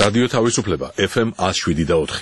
რადიო თავისუფლება FM 107.4.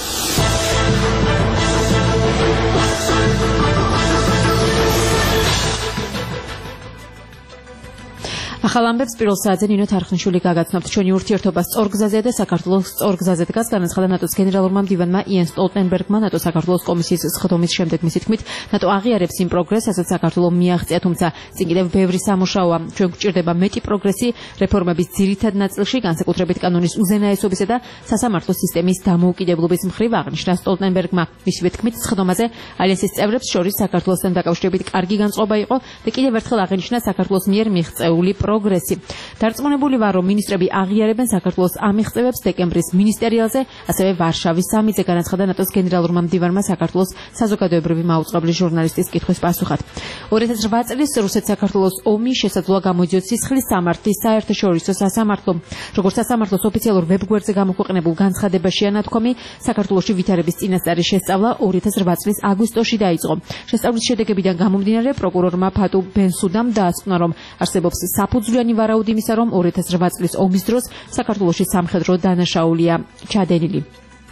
ახალ ამბებს პირველ საათზე ნინო თარხნიშვილი გაგაცნობთ. ჩვენი ურთიერთობა სწორგზაზე და საქართველოს სწორგზაზე დგას, განაცხადა ნატოს გენერალურმა მდივანმა იენს სტოლტენბერგმა ნატოს საქართველოს კომისიის სხდომის შემდეგ. მისი თქმით, ნატო აღიარებს იმ პროგრესს, რასაც საქართველომ მიაღწია, თუმცა წინ კიდევ ბევრი სამუშაოა. ჩვენ გვჭირდება მეტი პროგრესი რეფორმების ძირითად ნაწილში, განსაკუთრებით კანონის უზენაესობისა და სასამართლო სისტემის დამოუკიდებლობის მხრივ, აღნიშნა სტოლტენბერგმა. მისივე თქმით, სხდომაზე ალიანსის წევრებს შორის საქართველოსთან დაკავშირებით კარგი განწყობა იყო და კიდევ ერთხელ აღინიშნა საქართველოს მიერ მიღწეული პროგრესი. დარწმუნებული ვარ, რომ მინისტრები აღიარებენ საქართველოს ამიღწევებს დეკემბრის მინისტერიალზე, ასევე ვარშავის სამიტზე, განაცხადა ნატოს გენერალურმა მდივანმა საქართველოს საზოგადოებრივი მაუწყებლის ჟურნალისტის კითხვის პასუხად. 2008 წლის რუსეთ-საქართველოს ომი შესაძლოა გამოიძიოს სისხლის სამართლის საერთაშორისო სასამართლომ. როგორც სასამართლოს ოფიციალურ ვებგვერდზე გამოქვეყნებულ განცხადებაშია ნათქვამი, საქართველოში ვითარების წინასწარი შესწავლა 2008 წლის აგვისტოში დაიწყო. შესწავლის შედეგებიდან გამომდინარე, პროკურორმა ფატუ ბენსუდამ დაასკვნა, რომ არსებობს საფუძვლიანი ვარაუდი იმისა, რომ 2008 წლის ომის დროს საქართველოში სამხედრო დანაშაულია ჩადენილი.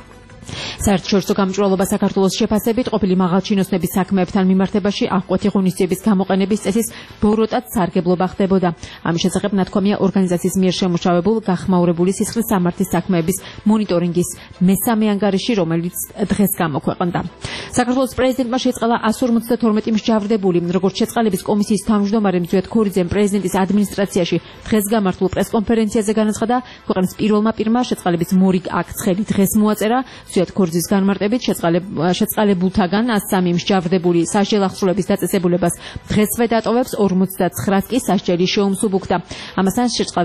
საერთაშორისო გამჭვირვალობა საქართველოს შეფასებით ყოფილი მაღალჩინოსნების საქმეებთან მიმართებაში აღკვეთი ღონისძიების გამოყენების წესის ბოროტად სარგებლობა ხდებოდა. ამის შესახებ ნათქვამია ორგანიზაციის მიერ შემუშავებულ გახმაურებული სისხლის სამართლის საქმეების მონიტორინგის მესამე ანგარიში, რომელიც დღეს გამოქვეყნდა. საქართველოს პრეზიდენტმა შეწყალა 152 მსჯავრდებული. როგორც შეწყალების კომისიის თავმჯდომარე მძვიად ქორიძემ პრეზიდენტის ადმინისტრაციაში დღეს გამართულ პრესკონფერენციაზე განაცხადა, ქვეყნის პირველმა პირმა შეწყალების მორიგ აქ-ცხელი დღეს მოაწერა. მძვიად ქორიძის განმარტებით შეწყალებულთაგან 103 მსჯავრდებული სასჯელ ახსრულების დაწესებულებას დღესვე დატოვებს, 59-ს კი სასჯელი შეუმსუბუქდა. ამასთან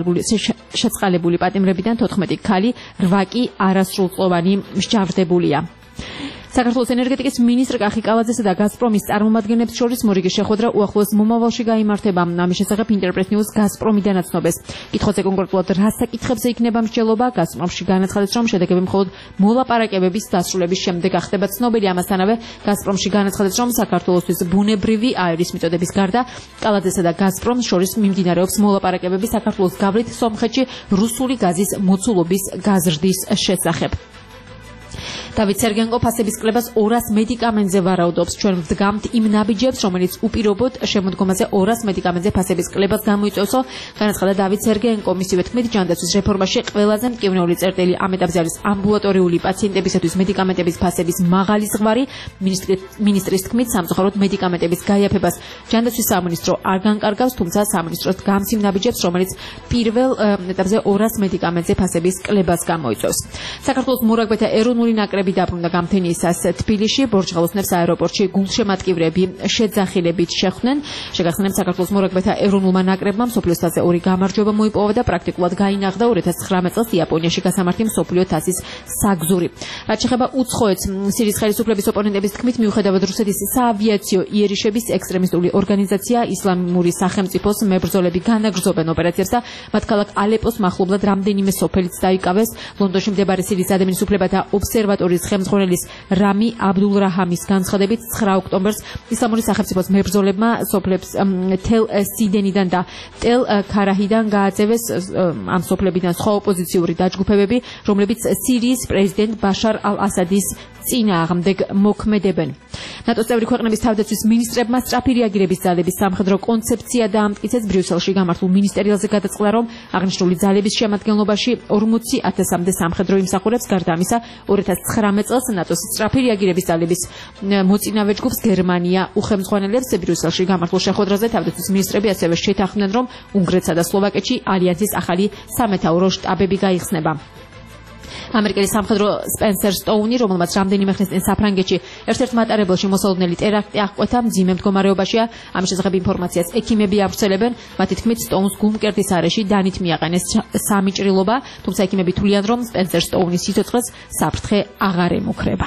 შეწყალებული პატიმრებიდან 14 ქალი, 8 კი არასრულწლოვანი მსჯავრდებულია. საქართველოს ენერგეტიკის მინისტრ კახი კალაძესა და გაზპრომის წარმომადგენლებს შორის მორიგი შეხვედრა უახლოეს მომავალში გაიმართება. ამის შესახებ ინტერპრეს ნიუს გაზპრომიდან აცნობეს. კითხვაზე კონკრეტულად რა საკითხებზე იქნება მსჯელობა, გაზპრომში განაცხადეს, რომ შედეგები მხოლოდ მოლაპარაკებების დასრულების შემდეგ ახდება ცნობილი. ამასთანავე გაზპრომში განაცხადეს, რომ საქართველოსთვის ბუნებრივი აირის მიწოდების გარდა კალაძესა და გაზპრომს შორის მიმდინარეობს მოლაპარაკებები საქართველოს გავლით სომხეთში რუსული გაზის მოცულობის გაზრდის შესახებ. დავით სერგენკო ფასების კლებას 200 მედიკამენტზე ვარაუდობს. ჩვენ ვდგამთ იმ ნაბიჯებს, რომელიც უპირობოდ შემოდგომაზე 200 მედიკამენტზე ფასების კლებას გამოიწვევსო, განაცხადა დავით სერგენკო. მისივე თქმით, ჯანდაცვის რეფორმაში ყველაზე მტკივნეული წერტილი ამ ეტაპზე არის ამბულატორიული პაციენტებისათვის მედიკამენტების ფასების მაღალი ზღვარი. მინისტრის თქმით, სამწუხაროდ მედიკამენტების გაიაფებას ჯანდაცვის სამინისტრო არ განკარგავს, თუმცა სამინისტროს დგამს იმ ნაბიჯებს, რომელიც პირველ ეტაპზე 200 მედიკამენტზე ფასების კლებას გამოიწვევს. საქართველოს მორაგბეთა ეროვნული ნაკრები დაბრუნდა გამთენიისას თბილისში. ბორჯღალოსნებს აეროპორტში გულშემატკივრები შეძახილებით შეხვდნენ. შეგახსენებთ, საქართველოს მორაგბეთა ეროვნულმა ნაკრებმა მსოფლიოს თასზე 2 გამარჯვება მოიპოვა და პრაქტიკულად გაინაღდა 2019 წელს იაპონიაში გასამართი მსოფლიო თასის საგზური. რაც შეეხება უცხოეთს, სირიის ხელისუფლების ოპონენტების თქმით, მიუხედავად რუსეთის საავიაციო იერიშების ექსტრემისტული ორგანიზაცია ისლამური სახელმწიფოს მებრძოლები განაგრძობენ ოპერაციებს და მათ ქალაქ ალეპოს მახლობლად რამდენიმე სოფელიც დაიკავეს. ლონდონში მდებარე სირიის ადამიანის უფლებათა ობსერვატორიის ხელმძღვანელის რამი აბდულრაჰამის განცხადებით 9 ოქტომბერს ისლამური სახელმწიფოს მებრძოლებმა სოფლებს თელ სიდენიდან და ტელ ქარაჰიდან გააძევეს ამ სოფლებიდან სხვა ოპოზიციური დაჯგუფებები, რომლებიც სირიის პრეზიდენტ ბაშარ ალ-ასადის წინააღმდეგ მოქმედებენ. ნატოს წევრი ქვეყნების თავდაცვის მინისტრებმა სწრაფი რეაგირების ძალების სამხედრო კონცეფცია დაამტკიცეს. ბრიუსელში გამართულ მინისტერიალზე გადაწყდა, რომ აღნიშნული ძალების შემადგენლობაში 40,000-მდე სამხედრო იმსახურებს. გარდა ამისა, 2019 წელს ნატოს სწრაფი რეაგირების ძალების მოწინავე ჯგუფს გერმანია უხელმძღვანელებს. ბრიუსელში გამართულ შეხვედრაზე თავდაცვის მინისტრები ასევე შეთანხმდნენ, რომ უნგრეთსა და სლოვაკეთში ალიანსის ახალი სამეთაურო შტაბები გაიხსნება. ამერიკელი სამხედრო სპენსერ სტოუნი, რომელმაც რამდენიმე ხნის წინ საფრანგეთში ერთ-ერთ მატარებელში მოსალოდნელი ტერაქტი აღკვეთა, მძიმე მდგომარეობაშია. ამის შესახებ ინფორმაციას ექიმები ავრცელებენ. მათი თქმით, სტოუნს გულმკერდის არეში დანით მიაყენეს სამიჭრილობა, თუმცა ექიმები თვლიან, რომ სპენსერ სტოუნის სიცოცხლეს საფრთხე აღარ ემუქრება.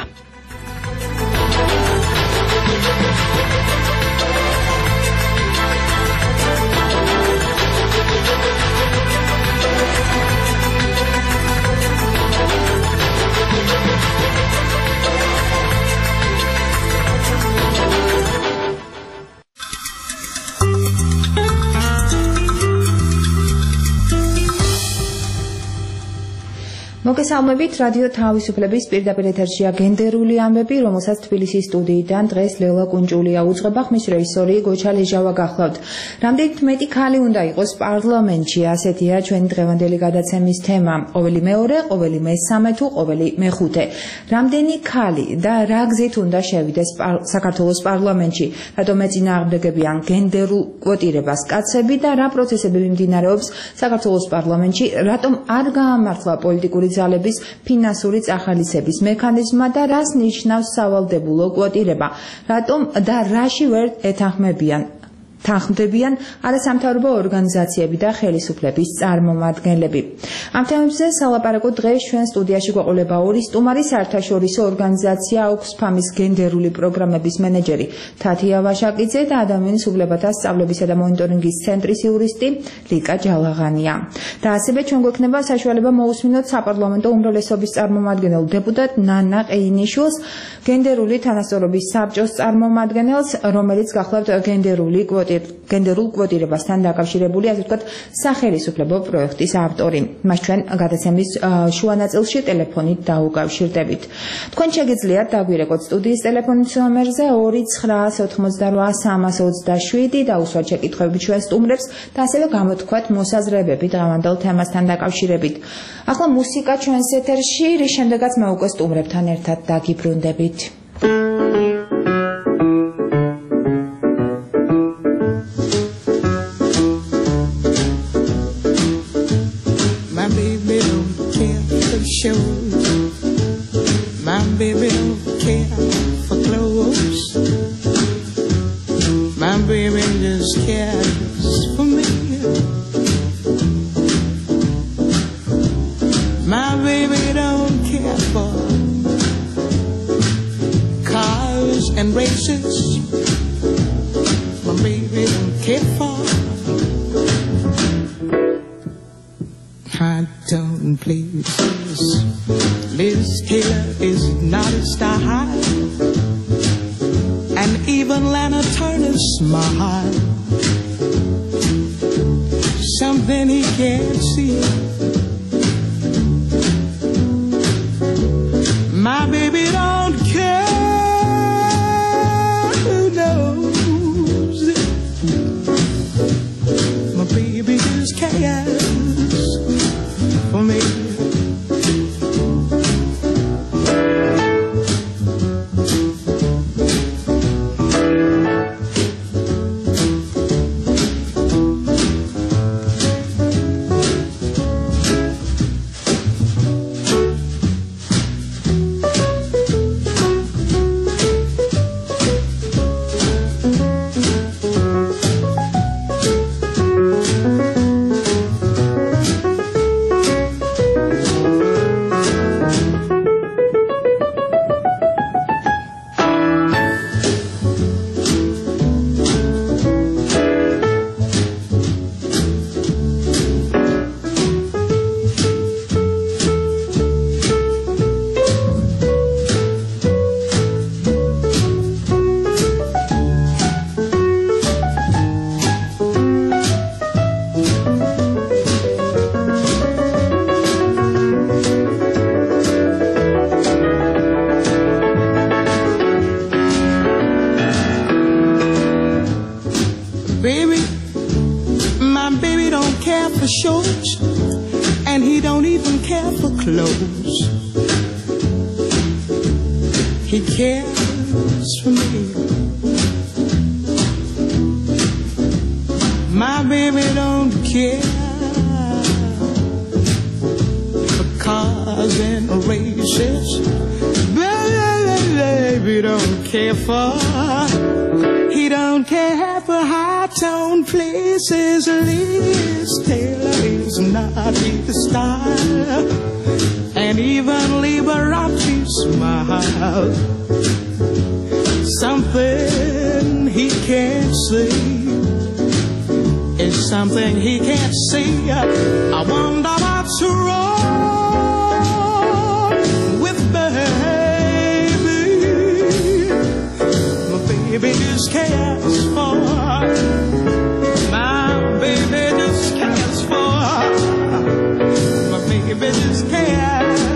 მოგესალმებით რადიო თავისუფლების პირდაპირ ეთერშია გენდერული ამბები, რომელსაც თბილისის სტუდიიდან დღეს ლელა კუნჭულია უძღვება, ხმის რეჟისორი გოჩა ლეჟავა გახლავთ. რამდენით მეტი ქალი უნდა იყოს პარლამენტში, ასეთია ჩვენი დღევანდელი გადაცემის თემა. ყოველი მეორე, ყოველი მესამე თუ ყოველი მეხუთე. რამდენი ქალი და რა გზით უნდა შევიდეს საქართველოს პარლამენტში, რატომ ეწინააღმდეგებიან გენდერულ კვოტირებას კაცები და რა პროცესები მიმდინარეობს საქართველოს პარლამენტში, რატომ არ გაამართლა პოლიტიკური ძალების ფინანსური წახალისების მექანიზმა და რას ნიშნავს სავალდებულო კვოტირება, რატომ და რაში ვერ თანხმდებიან არასამთავრობო ორგანიზაციები და ხელისუფლების წარმომადგენლები. ამ თემებზე სალაპარაკო დღეს ჩვენ სტუდიაში გვეყოლება ორი სტუმარი, საერთაშორისო ორგანიზაცია ოქსფამის გენდერული პროგრამების მენეჯერი თათია ვაშაკიძე და ადამიანის უფლებათა სწავლებისა და მონიტორინგის ცენტრის იურისტი ლიკა ჯალაღანია. და ასევე ჩვენ გვექნება საშუალება მოусმინოთ საპარლამენტო უმრავლესობის წარმომადგენელ დეპუტატ ნანა ყეინიშვილს, გენდერული თანასწორობის საბჭოს წარმომადგენელს, რომელიც გახლავთ გენდერულ კვოტირებასთან დაკავშირებული, ასე ვთქვათ, სახელისუფლებო პროექტის ავტორი. მას ჩვენ გადაცემის შუა ნაწილში ტელეფონით დაუკავშირდებით. თქვენ შეგიძლიათ დაგვირეკოთ სტუდიის ტელეფონის ნომერზე 2988327 და უსვათ შეკითხვები ჩვენ სტუმრებს და ასევე გამოთქვათ მოსაზრებები დღევანდელ თემასთან დაკავშირებით. ახლა მუსიკა ჩვენს ეთერში, რის შემდეგაც მე უკვე სტუმრებთან ერთად დაგიბრუნდებით. My baby don't care for clothes. My baby just cares for me. My baby don't care for cars and races. My baby don't care for. I don't please. Liz Taylor is not a style, and even Lana Turner's smile, something he can't see. My baby don't care who knows. My baby just cares for me. Shorts, and he don't even care for clothes. He cares for me. My baby don't care for cars and races. Baby don't care for. He don't care for high-tone places. Liz Taylor is not his style, and even Liberace smile. Something he can't see is something he can't see. I wonder what's wrong with baby. My baby just cares for. My baby just cares for. My baby just cares.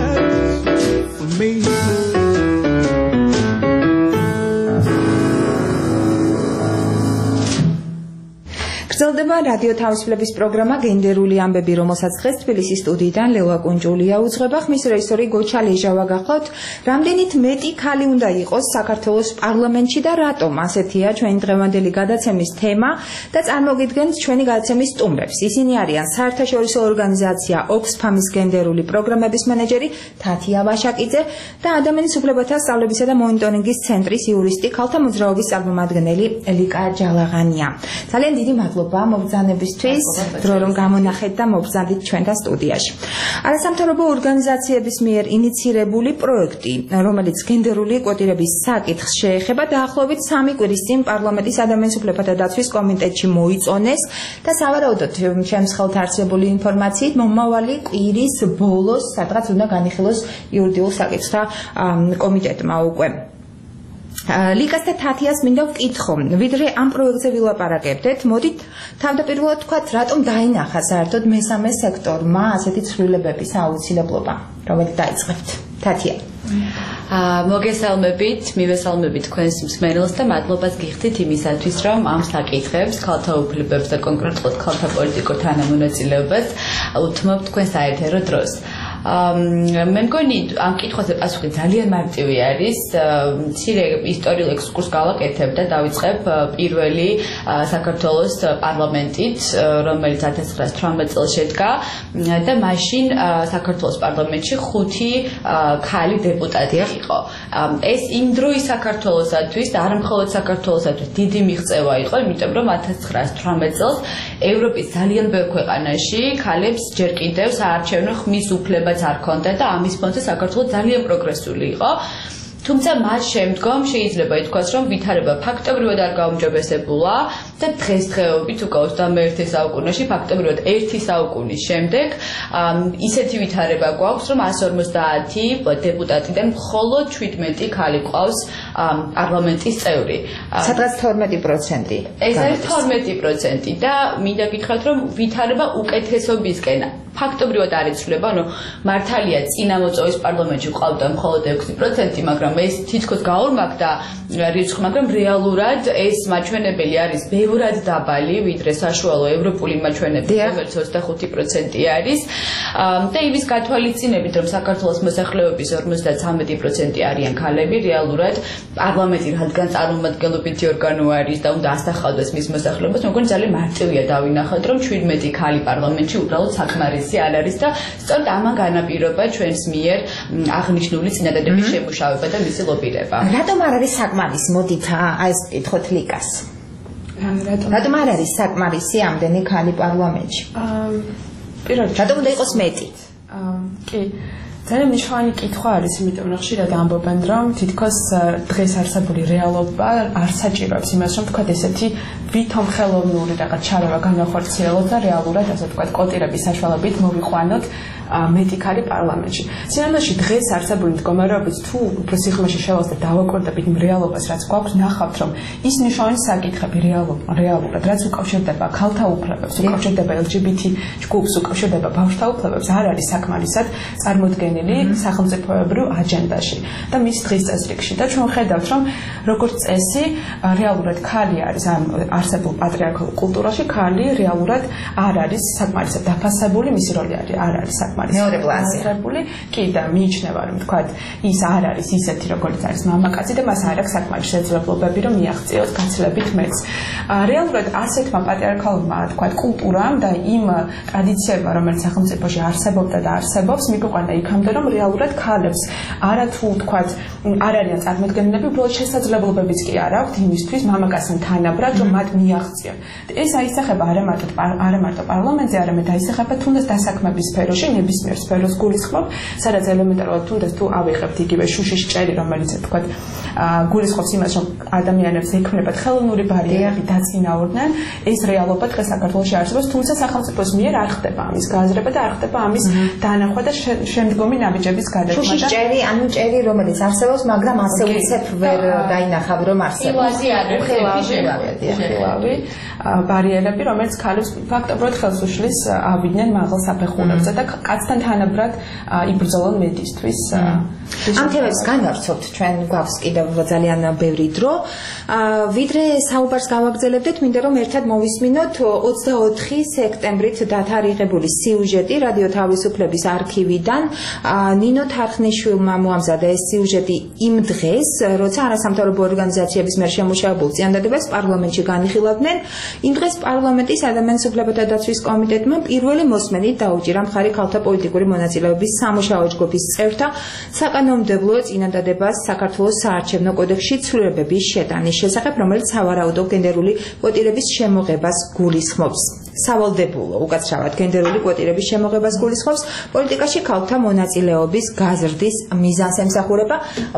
გრძელდება რადიო თავისუფლების პროგრამა გენდერული ამბები, რომელსაც დღეს თბილისის სტუდიიდან ლელა კუნჯულია უძღვება. ხმის რეჟისორი გოჩა ლეჟავა გახლავთ. რამდენით მეტი ქალი უნდა იყოს საქართველოს პარლამენტში და რატომ? ასეთია ჩვენი დღევანდელი გადაცემის თემა და წარმოგიდგენთ ჩვენი გადაცემის სტუმრებს. ისინი არიან საერთაშორისო ორგანიზაცია ოქსფამის გენდერული პროგრამების მენეჯერი თათია ვაშაკიძე და ადამიანის უფლებათა სწავლებისა და მონიტორინგის ცენტრის იურისტი ქალთა მოძრაობის წარმომადგენელი ელიკა ჯალაღანია. ძალიან დიდი მადლობა მობრძანებისთვის, დრო რომ გამონახეთ და მობრძანდით ჩვენთან სტუდიაში. არასამთავრობო ორგანიზაციების მიერ ინიცირებული პროექტი, რომელიც გენდერული კვოტირების საკითხს შეეხება, დაახლოებით 3 კვირის წინ პარლამენტის ადამიანის უფლებათა დაცვის კომიტეტში მოიწონეს და სავარაუდოდ ჩემს ხელთ არსებული ინფორმაციით მომავალი კვირის ბოლოს სადღაც უნდა განიხილოს იურიდიულ საკითხთა კომიტეტმა უკვე. ლიკას და თათიას მინდა ვკითხო, ვიდრე ამ პროექტზე ვილაპარაკებდეთ, მოდით თავდაპირველად თქვათ, რატომ დაინახა საერთოდ მესამე სექტორმა ასეთი ცვლილებების აუცილებლობა, რომელიც დაიწყებთ. თათია. მოგესალმებით, მივესალმებით თქვენს მსმენელს და მადლობას გიხდით იმისათვის, რომ ამ საკითხებს, ქალთა უფლებებს და კონკრეტულად ქალთა პოლიტიკურ თანამონაწილეობას უთმობთ თქვენ საეთერო დროს. მე მგონი ამ კითხვაზე პასუხი ძალიან მარტივი არის. მცირე ისტორიულ ექსკურსს გავაკეთებ და დავიწყებ პირველი საქართველოს პარლამენტით, რომელიც 1918 წელს შედგა და მაშინ საქართველოს პარლამენტში 5 ქალი დეპუტატი იყო. ეს იმ დროის საქართველოსათვის და არა მხოლოდ საქართველოსათვის დიდი მიღწევა იყო, იმიტომ რომ 1918 წელს ევროპის ძალიან ბევრ ქვეყანაში ქალებს ჯერ კიდევ საარჩევნო ხმის უფლება არ ქონდა და ამის ფონზე საქართველოს ძალიან პროგრესული იყო. თუმცა მას შემდგომ შეიძლება ითქვას, რომ ვითარება ფაქტობრივად არ გაუმჯობესებულა და დღესდღეობით უკვე 21 საუკუნეში ფაქტობრივად 1 საუკუნის შემდეგ ისეთი ვითარება გვაქვს, რომ 150 დეპუტატიდან მხოლოდ 17 ქალი ყავს პარლამენტის წევრი. სადღაც 12%. ეს არის 12% და მინდა გითხრათ, რომ ვითარება უკეთესობისკენ ფაქტობრივად არ იცვლება, ანუ მართალია წინა მოწვევის პარლამენტში ყავდა მხოლოდ 6%, მაგრამ ეს თითქოს გაორმაგდა რიცხვი, მაგრამ რეალურად ეს მაჩვენებელი არის ბევრად დაბალი, ვიდრე საშუალო ევროპული მაჩვენებელი, რომელიც 25% არის. და იმის გათვალისწინებით, რომ საქართველოს მოსახლეობის 53% არიან ქალები, რეალურად პარლამენტი რადგან წარმომადგენლობითი ორგანო არის და უნდა ასახავდეს მის მოსახლეობას, მეგონი ძალიან მარტივია დავინახოთ, რომ 17 ქალი პარლამენტში უბრალოდ საკმარისი არ არის და სწორედ ამან განაპირობა ჩვენს მიერ აღნიშნული წინადადების შემუშავება და მისი ლობირება. რატომ არ არის საკმარისი? მოდით ეს ვკითხოთ ლიკას. რატომ არ არის საკმარისი ამდენი ქალი პარლამენტში? რატომ უნდა იყოს მეტი? კი. ძალიან მნიშვნელოვანი კითხვა არის, იმიტომ რომ ხშირად ამბობენ, რომ თითქოს დღეს არსებული რეალობა არ საჭიროებს იმას, რომ თქვა ესეთი ვითომ ხელოვნური რაღაც ჩარევა განახორციელოთ და რეალურად ასე თქვა კოტირების საშუალებით მოვიყვანოთ მეტი ქალი პარლამენტში. სინამდვილეში დღეს არსებული მდგომარეობით თუ უფრო სიღრმეში შევალთ და დავაკვირდებით იმ რეალობას, რაც გვაქვს, ნახავთ, რომ ის მნიშვნელოვანი საკითხები რეალურად, რაც უკავშირდება ქალთა უფლებებს, უკავშირდება LGBT ჯგუფს, უკავშირდება ბავშვთა უფლებებს, არ არის საკმარისად წარმოდგენილი სახელმწიფოებრივ აჯენდაში და მის დღის წესრიგში. და ჩვენ ხედავთ, რომ როგორც წესი, რეალურად ქალი არის ამ არსებულ პატრიარქალურ კულტურაში, ქალი რეალურად არ არის საკმარისად დაფასებული, მისი როლი არ არის საკმარისად მეორე პლანზე. კი და მიიჩნევა, რომ თქვა ის არ არის ისეთი, როგორც არის მამაკაცი და მას არ აქვს საკმარისი შეძლებლობები, რომ მიაღწიოს გაცილებით მეტს. რეალურად ასეთმა პატრიარქალურმა თქვა კულტურამ და იმ ტრადიციებმა, რომელიც სახელმწიფოში არსებობდა და არსებობს, მიგვიყვანა იქამდე, რომ რეალურად ქალებს არათუ თქვა არ არიან წარმოდგენილები, უბრალოდ შესაძლებლობებიც კი არ აქვთ იმისთვის მამაკაცთან თანაბრად, რომ მათ მიაღწიონ. ეს აისახება არა მარტო პარლამენტზე, არამედ აისახება თუნდაც დასაქმების სფეროში, ნებისმიერ სფეროს გულისხმობ, სადაც ელემენტარულად თუნდაც თუ ავიღებთ იგივე შუშის ჭერი, რომელიც თქვა გულისხმობს იმას, რომ ადამიანებს ექმნებათ ხელოვნური ბარიერები დაწინაურდნენ, ეს რეალობა დღეს საქართველოში არსებობს, თუმცა სახელმწიფოს მიერ არ ხდება ამის გააზრება და არ ხდება ამის დაანახვა და შემდგომი ნაბიჯების გადადგმა. შუშის ჭერი, ანუ ჭერი, რომელიც არსებობს, მაგრამ ასე უცებ ვერ დაინახავ, რომ არსებობს. ხილავი ბარიერები, რომელიც ქალებს ფაქტობრივად ხელს უშლის ავიდნენ მაღალ საფეხურებზე და კაც კაცთან თანაბრად იბრძოლონ მედისთვის. ამ თემებს განვარცხობთ ჩვენ გვაქვს კიდევ ძალიან ბევრი დრო. ვიდრე საუბარს გავაგრძელებდეთ, მინდა რომ ერთად მოვისმინოთ 24 სექტემბრით დათარიღებული სიუჟეტი რადიო თავისუფლების არქივიდან. ნინო თარხნიშვილმა მოამზადა ეს სიუჟეტი იმ დღეს, როცა არასამთავრობო ორგანიზაციების მიერ შემუშავებულ წინადადებას პარლამენტში განიხილავდნენ. იმ დღეს პარლამენტის ადამიანის უფლებათა დაცვის კომიტეტმა პირველი მოსმენით დაუჭირა მხარი ქალთა პოლიტიკური მონაწილეობის სამუშაო ჯგუფის წევრთა საკანონმდებლო წინადადებას საქართველოს საარჩევნო კოდექსში ცვლილებების შეტანის შესახებ, რომელიც სავარაუდო გენდერული კვოტირების შემოღებას გულისხმობს. სავალდებულო უკაცრავად გენდერული კვოტირების შემოღებას გულისხმობს, პოლიტიკაში ქალთა მონაწილეობის გაზრდის მიზანს ემსახურება.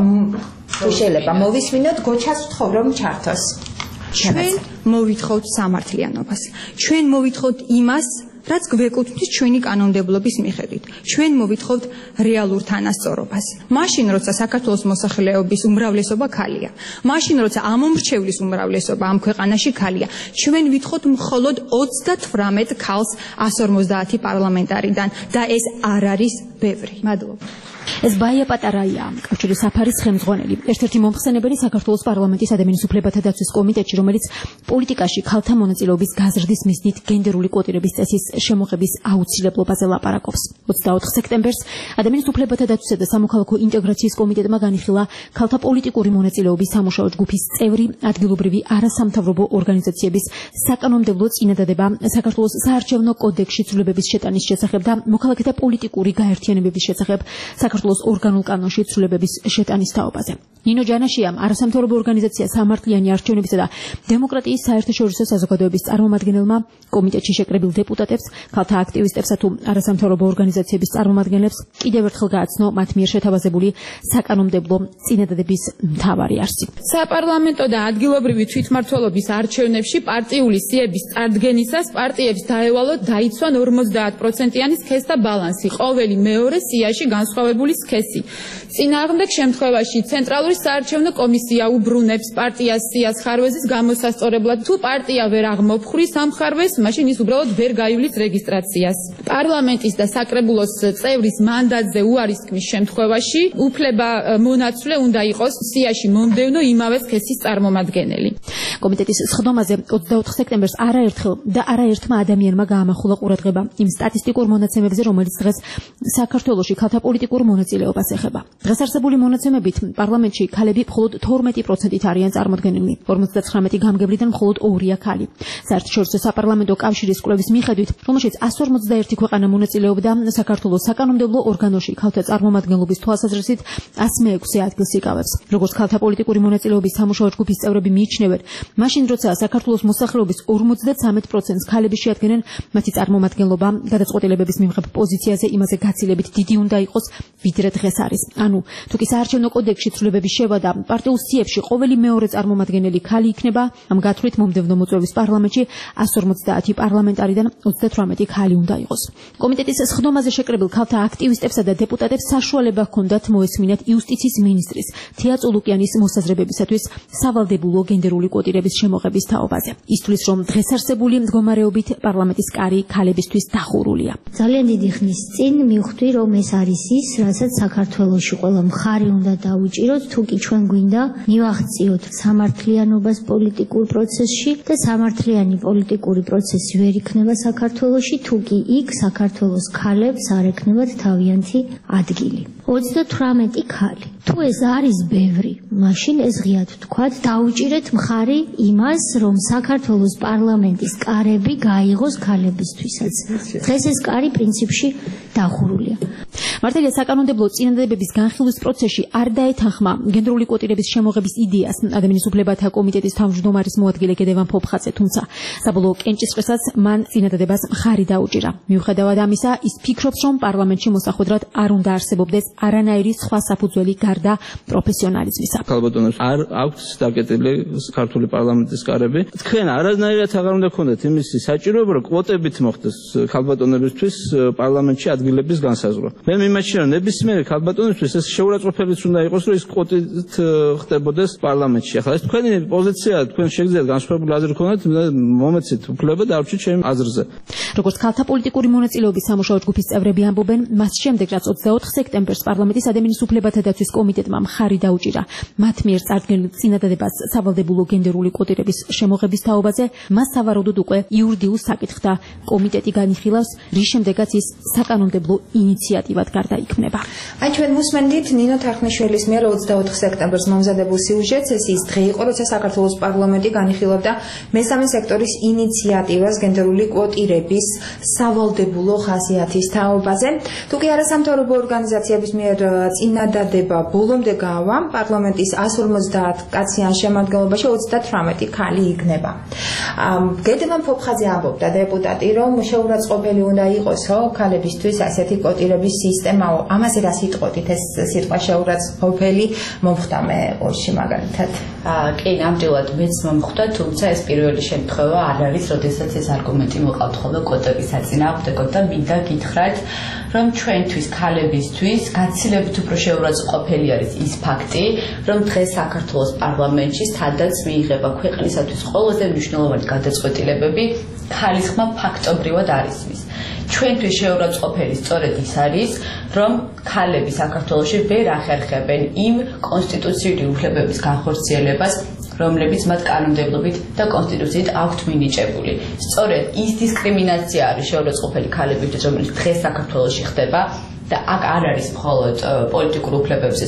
შეიძლება მოვისმინოთ გოჩას ვთხოვ რომ ჩართოს. ჩვენ მოვითხოვთ სამართლიანობას. ჩვენ მოვითხოვთ იმას, რაც გვეკუთვნის ჩვენი კანონმდებლობის მიხედვით. ჩვენ მოვითხოვთ რეალურ თანასწორობას. მაშინ, როცა საქართველოს მოსახლეობის უმრავლესობა ქალია, მაშინ, როცა ამომრჩევლის უმრავლესობა ამ ქვეყანაში ქალია, ჩვენ ვითხოვთ მხოლოდ 38 ქალს 150 პარლამენტარიდან და ეს არ არის ბევრი. მადლობა. ეს ბაია პატარაია, კავშირის საფარის ხელმძღვანელი, ერთ-ერთი მომხსენებელი საქართველოს პარლამენტის ადამიანის უფლებათა დაცვის კომიტეტში, რომელიც პოლიტიკაში ქალთა მონაწილეობის გაზრდის მიზნით გენდერული კვოტირების წესის შემოღების აუცილებლობაზე ლაპარაკობს. 24 სექტემბერს ადამიანის უფლებათა დაცვისა და სამოქალაქო ინტეგრაციის კომიტეტმა განიხილა ქალთა პოლიტიკური მონაწილეობის სამუშაო ჯგუფის წევრი ადგილობრივი არასამთავრობო ორგანიზაციების საკანონმდებლო წინადადება საქართველოს საარჩევნო კოდექსში ცვლილებების შეტანის შესახებ და მოქალაქეთა პოლიტიკური გაერთიანებების შესახებ საქართველოს ორგანულ კანონში ცვლილებების შეტანის თაობაზე. ნინო ჯანაშიამ არასამთავრობო ორგანიზაცია სამართლიანი არჩევნებისა და დემოკრატიის საერთაშორისო საზოგადოების წარმომადგენელმა კომიტეტში შეკრებილ დეპუტატებს, ქალთა აქტივისტებსა თუ არასამთავრობო ორგანიზაციების წარმომადგენლებს კიდევ ერთხელ გააცნო მათ მიერ შეთავაზებული საკანონმდებლო წინადადების მთავარი არსი. საპარლამენტო და ადგილობრივი თვითმმართველობის არჩევნებში პარტიული სიების წარდგენისას პარტიებს დაევალოთ დაიცვან 50%-იანი სქესთა ბალანსი ყოველი მეორე სიაში განსხვავებული სქესი. წინააღმდეგ შემთხვევაში ცენტრალური საარჩევნო კომისია უბრუნებს პარტიას სიას ხარვეზის გამოსასწორებლად. თუ პარტია ვერ აღმოფხვრის ამ ხარვეზს, მაშინ ის უბრალოდ ვერ გაივლის რეგისტრაციას. პარლამენტის და საკრებულოს წევრის მანდატზე უარისქმის შემთხვევაში უფლება მონაცვლე უნდა იყოს სიაში მომდევნო იმავე სქესის წარმომადგენელი. კომიტეტის სხდომაზე 24 სექტემბერს არაერთხელ და არაერთმა ადამიანმა გაამახვილა ყურადღება იმ სტატისტიკურ მონაცემებზე, რომელიც დღეს საქართველოში ქალთა პოლიტიკურ მონაწილეობას ეხება. დღეს არსებული მონაცემებით პარლამენტში ქალები მხოლოდ 12%-ით არიან წარმოდგენილნი. 59 გამგებლიდან მხოლოდ 2-ია ქალი. საერთაშორისო საპარლამენტო კავშირის კვლევის მიხედვით, რომელშიც 151 ქვეყანა მონაწილეობდა, საქართველოს საკანონმდებლო ორგანოში ქალთა წარმომადგენლობის თვალსაზრისით 106 ადგილს იკავებს. როგორც ქალთა პოლიტიკური მონაწილეობის სამუშაო ჯგუფის წევრები მიიჩნევენ, მაშინ როცა საქართველოს მოსახლეობის 53%-ს ქალები შეადგენენ, მათი წარმომადგენლობა გადაწყვეტილებების მიმღებ პოზიციაზე იმაზე გაცილებით დიდი უნდა იყოს, ვიდრე დღეს არის. ანუ, თუ კი საარჩევნო კოდექსში ცვლილებების შევადა პარტიულ სიებში ყოველი მეორე წარმომადგენელი ქალი იქნება, ამ გათვლით მომდევნო მოწვევის პარლამენტში 150 პარლამენტარიდან 38 ქალი უნდა იყოს. კომიტეტის სხდომაზე შეკრებილ ქალთა აქტივისტებსა და დეპუტატებს საშუალება ჰქონდათ მოესმინათ იუსტიციის მინისტრის თია წულუკიანის მოსაზრებებისათვის სავალდებულო გენდერული კვოტირების შემოღების თაობაზე. ისთვის რომ დღეს არსებული მდგომარეობით პარლამენტის კარი ქალებისთვის დახურულია. ძალიან დიდი ხნის წინ მივხვდი, რომ ეს არის ის, რასაც საქართველოში ყველა მხარი უნდა დაუჭიროთ, თუ კი ჩვენ გვინდა მივაღწიოთ სამართლიანობას პოლიტიკურ პროცესში და სამართლიანი პოლიტიკური პროცესი ვერ იქნება საქართველოში, თუ კი იქ საქართველოს ქალებს არ ექნებათ თავიანთი ადგილი. 38 ქალი. თუ ეს არის ბევრი, მაშინ ეს ღიად ვთქვათ, დაუჭირეთ მხარი იმას, რომ საქართველოს პარლამენტის კარები გაიღოს ქალებისთვისაც. დღეს ეს კარი პრინციპში დახურულია. მართალია საკანონმდებლო წინადადებების განხილვის პროცესში არ დაეთანხმა გენდერული კვოტირების შემოღების იდეას ადამიანის უფლებათა კომიტეტის თავმჯდომარის მოადგილე გედევან ფოფხაძე, თუმცა საბოლოო კენჭისყრისაც მან წინადადებას მხარი დაუჭირა. მიუხედავად ამისა, ის ფიქრობს, რომ პარლამენტში მოსახვედრად არ უნდა არსებობდეს არანაირი სხვა საფუძველი გარდა პროფესიონალიზმისა. ქალბატონებს არ აქვს დაკეტილი ქართული პარლამენტის კარები. თქვენ არანაირად აღარ უნდა გქონდეთ იმისი საჭიროება, რომ კვოტებით მოხდეს ქალბატონებისთვის პარლამენტში ადგილების განსაზღვრა. მე მიმაჩნია, რომ ნებისმიერი ქალბატონისთვის ეს შეურაცხყოფილიც უნდა იყოს, რომ ის კვოტით ხდებოდეს პარლამენტში. ახლა ეს თქვენი პოზიცია, თქვენ შეგიძლიათ განსხვავებული აზრი გქონდეთ, მომეცით უფლება დარჩით ჩემ აზრზე. როგორც ქალთა პოლიტიკური მონაწილეობის სამუშაო ჯგუფის წევრები ამბობენ, მას შემდეგ რაც 24 სექტემბერს პარლამენტის ადამიანის უფლებათა დაცვის კომიტეტმა მხარი დაუჭირა მათ მიერ წარდგენილ წინადადებას სავალდებულო გენდერული კვოტირების შემოღების თაობაზე, მას სავარაუდოდ უკვე იურიდიულ საკითხთა კომიტეტი განიხილავს, რის შემდეგაც ის საკანონმდებლო ინიციატივად გარდაიქმნება. აი ჩვენ მოსმენდით ნინო თარხნიშვილის მიერ 24 სექტემბერს მომზადებულ სიუჟეტს, ეს ის დღე იყო, როცა საქართველოს პარლამენტი განიხილავდა მესამე სექტორის ინიციატივას გენდერული კვოტირების სავალდებულო ხასიათის თაობაზე. თუ კი არასამთავრობო ორგანიზაციების მიერ წინადადება ბოლომდე გავა, პარლამენტის 150 კაციან შემადგენლობაში 38 ქალი იქნება. გედემან ფოფხაძე ამბობდა დეპუტატი, რომ შეურაცხყოფელი უნდა იყოსო ქალებისთვის ასეთი კვოტირების სისტემაო. ამაზე რა სიტყვით ეს სიტყვა შეურაცხყოფელი მომხვდა მე ყურში მაგალითად? კი, ნამდვილად მეც მომხვდა, თუმცა ეს პირველი შემთხვევა არ არის, როდესაც ეს არგუმენტი მოყავთ ხოლმე კვოტების საწინააღმდეგოდ და მინდა გითხრათ, რომ ჩვენთვის ქალებისთვის გაცილებით უფრო შეურაცხყოფელი არის ის ფაქტი, რომ დღეს საქართველოს პარლამენტში სადაც მიიღება ქვეყნისათვის ყველაზე მნიშვნელოვანი გადაწყვეტილებები, ქალის ხმა ფაქტობრივად არ ისმის. ჩვენთვის შეურაცხყოფელი სწორედ ის არის, რომ ქალები საქართველოში ვერ ახერხებენ იმ კონსტიტუციური უფლებების განხორციელებას, რომლებიც მათ კანონმდებლობით და კონსტიტუციით აქვთ მინიჭებული. სწორედ ის დისკრიმინაცია არის შეურაცხყოფელი ქალებისთვის, რომელიც დღეს საქართველოში ხდება და აქ არ არის მხოლოდ პოლიტიკურ უფლებებზე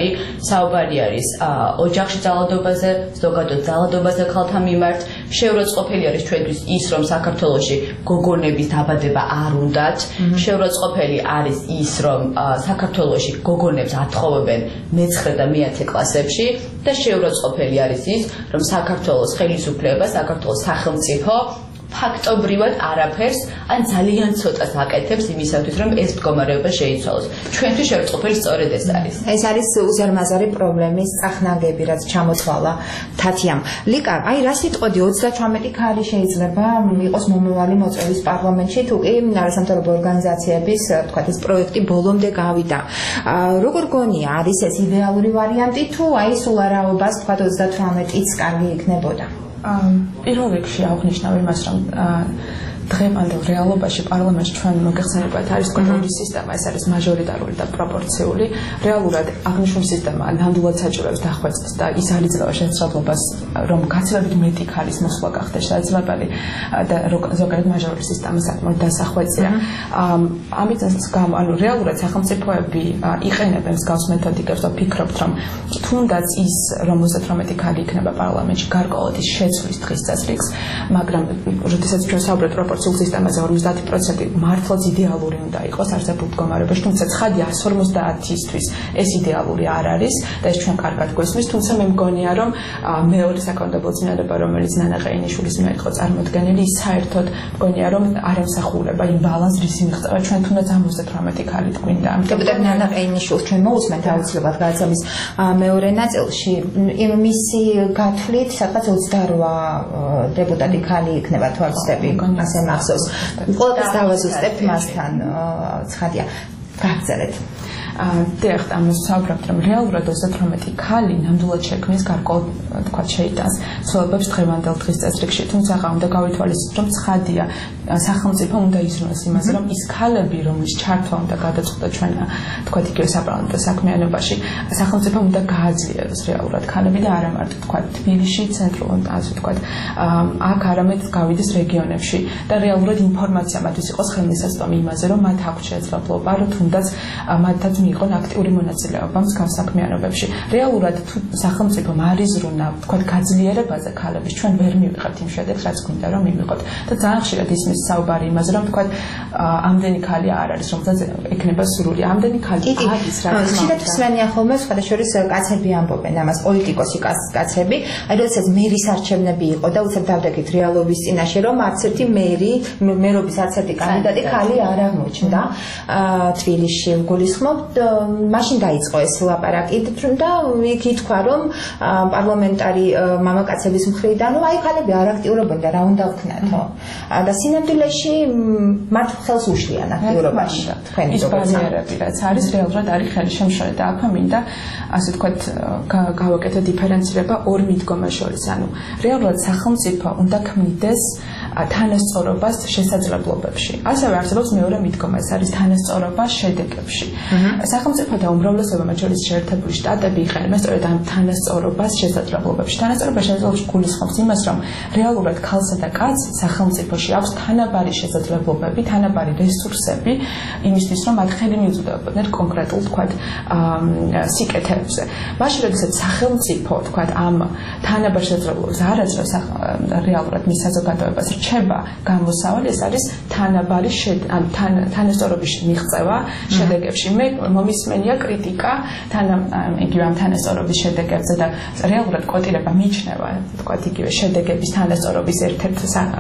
საუბარი არის ოჯახში ძალადობაზე, ზოგადად ძალადობაზე ქალთა მიმართ. შეურაცხყოფელი არის ჩვენთვის ის, რომ საქართველოში გოგონების დაბადება არ უნდათ. შეურაცხყოფელი არის ის, რომ საქართველოში გოგონებს ათხოვებენ მე-9 და მე-10 კლასებში და შეურაცხყოფელი არის ის, რომ საქართველოს ხელისუფლება, საქართველოს სახელმწიფო ფაქტობრივად არაფერს ან ძალიან ცოტას აკეთებს იმისათვის, რომ ეს მდგომარეობა შეიცვალოს. ჩვენთვის შეურაცხყოფელი სწორედ ეს არის. ეს არის უზარმაზარი პრობლემის წახნაგები, რაც ჩამოთვალა თათიამ. ლიკა, აი რა სიტყვოდი 38 ქალი შეიძლება იყოს მომავალი მოწვევის პარლამენტში, თუ კი არასამთავრობო ორგანიზაციების, თქვათ, ეს პროექტი ბოლომდე გავიდა. როგორ გონია, არის ეს იდეალური ვარიანტი თუ აი სულ არაობას, თქვათ 38-იც კარგი იქნებოდა? პირველ რიგში აღნიშნავ იმას, რომ დღევანდელ რეალობაში პარლამენტში ჩვენ მოგეხსენებათ არის კონტროლის სისტემა, ეს არის მაჟორიტარული და პროპორციული. რეალურად აღნიშნული სისტემა ნამდვილად საჭიროებს დახვეწას და ის არ იძლევა შესაძლებლობას, რომ გაცილებით მეტი ქალის მოსვლა გახდეს შესაძლებელი და ზოგადად მაჟორიტარული სისტემა საკმაოდ დასახვეწია. ამიტომ ანუ რეალურად სახელმწიფოები იყენებენ მსგავს მეთოდიკებს და ფიქრობთ, რომ თუნდაც ის, რომ 38 ქალი იქნება პარლამენტში გარკვეულად ის შეცვლის დღის წესრიგს, მაგრამ როდესაც ჩვენ საუბრობთ პროპორციულ სისტემაზე 50% მართლაც იდეალური უნდა იყოს არსებულ მდგომარეობაში, თუმცა ცხადია 150-ისთვის ეს იდეალური არ არის და ეს ჩვენ კარგად გვესმის, თუმცა მე მგონია, რომ მეორე საკანონმდებლო წინადადება, რომელიც ნანა ყეინიშვილის მიერ იყო წარმოდგენილი, ის საერთოდ მგონია, რომ არ ემსახურება იმ ბალანსს, რის მიღწევა ჩვენ თუნდაც 78 ქალით გვინდა. დეპუტატ ნანა ყეინიშვილს ჩვენ მოусმენთ აუცილებლად გადაცემის მეორე ნაწილში, მისი გათვლით სადღაც 28 დეპუტატი ქალი იქნება თვალსწრები. ასე მახსოვს. ყველაფერს დავაზუსტებთ მასთან, ცხადია. გაგრძელეთ. დიახ, ამას ვსაუბრობთ, რომ რეალურად 38 ქალი ნამდვილად შექმნის გარკვეულ, თქვა, შეიტანს ცვლილებებს დღევანდელ დღის წესრიგში, თუმცა უნდა გავითვალისწინოთ, რომ ცხადია სახელმწიფო უნდა იზრუნოს იმაზე, რომ ის ქალები, რომლის ჩართვა უნდა გადაწყვეტა ჩვენ, თქვა, იგივე საპარლამენტო საქმიანობაში, სახელმწიფო უნდა გააძლიეროს რეალურად ქალები და არა მარტო, თქვა, თბილისში, ცენტრალურ, ასე თქვა, აქ არამედ გავიდეს რეგიონებში და რეალურად ინფორმაცია მათთვის იყოს ხელმისაწვდომი იმაზე, რომ მათ აქვს შესაძლებლობა, რომ თუნდაც მათაც მიიღონ აქტიური მონაწილეობა მსგავს საქმიანობებში. რეალურად თუ სახელმწიფომ არ იზრუნა, თქვა, გაძლიერებაზე ქალების, ჩვენ ვერ მივიღებთ იმ შედეგს, რაც გვინდა რომ მივიღოთ. და ძალიან ხშირად ისმის საუბარი იმაზე, რომ თქვა, ამდენი ქალი არ არის, რომელსაც ექნება სურვილი. ამდენი ქალი არის, რა თქმა უნდა. შეიძლება მსმენია ხოლმე სხვადასხვა კაცები ამბობენ ამას, პოლიტიკოსი კაცები, აი როდესაც მერის არჩევნები იყო და უცებ დავდექით რეალობის წინაშე, რომ არც ერთი მერობის არც ერთი კანდიდატი ქალი არ აღმოჩნდა თბილისში. გულისხმობ მაშინ დაიწყო ეს ლაპარაკი და იქ ითქვა რომ პარლამენტარი მამაკაცების მხრიდან რომ აი ქალები არ აქტიურობენ და რა უნდა ვქნათო და სინამდვილეში მათ ხელს უშლიან აქტიურობაში თქვენი ბარიერები რაც არის რეალურად არის ხელი შემშლელი და აქ მინდა ასე ვთქვათ გავაკეთო დიფერენცირება ორ მიდგომას შორის ანუ რეალურად სახელმწიფო უნდა ქმნიდეს თანასწორობას შესაძლებლობებში. ასევე არსებობს მეორე მიდგომა, ეს არის თანასწორობა შედეგებში. სახელმწიფო და უმრავლესობა მათ შორის შეერთებული შტატები იყენებენ სწორედ ამ თანასწორობას შესაძლებლობებში. თანასწორობა შესაძლებლობებში გულისხმობს იმას, რომ რეალურად ქალსა და კაცს სახელმწიფოში აქვს თანაბარი შესაძლებლობები, თანაბარი რესურსები იმისთვის, რომ მათ ხელი მიუწვდომდნენ კონკრეტულ თქვათ სიკეთეებზე. მაშინ როდესაც სახელმწიფო თქვათ ამ თანაბარ შესაძლებლობებს არ აძლევს რეალურად მის საზოგადოებას რჩება გამოსავალი ეს არის თანაბარი თანასწორობის მიღწევა შედეგებში მე მომისმენია კრიტიკა იგივე ამ თანასწორობის შედეგებზე და რეალურად კოტირება მიიჩნევა თქვათ იგივე შედეგების თანასწორობის ერთ-ერთ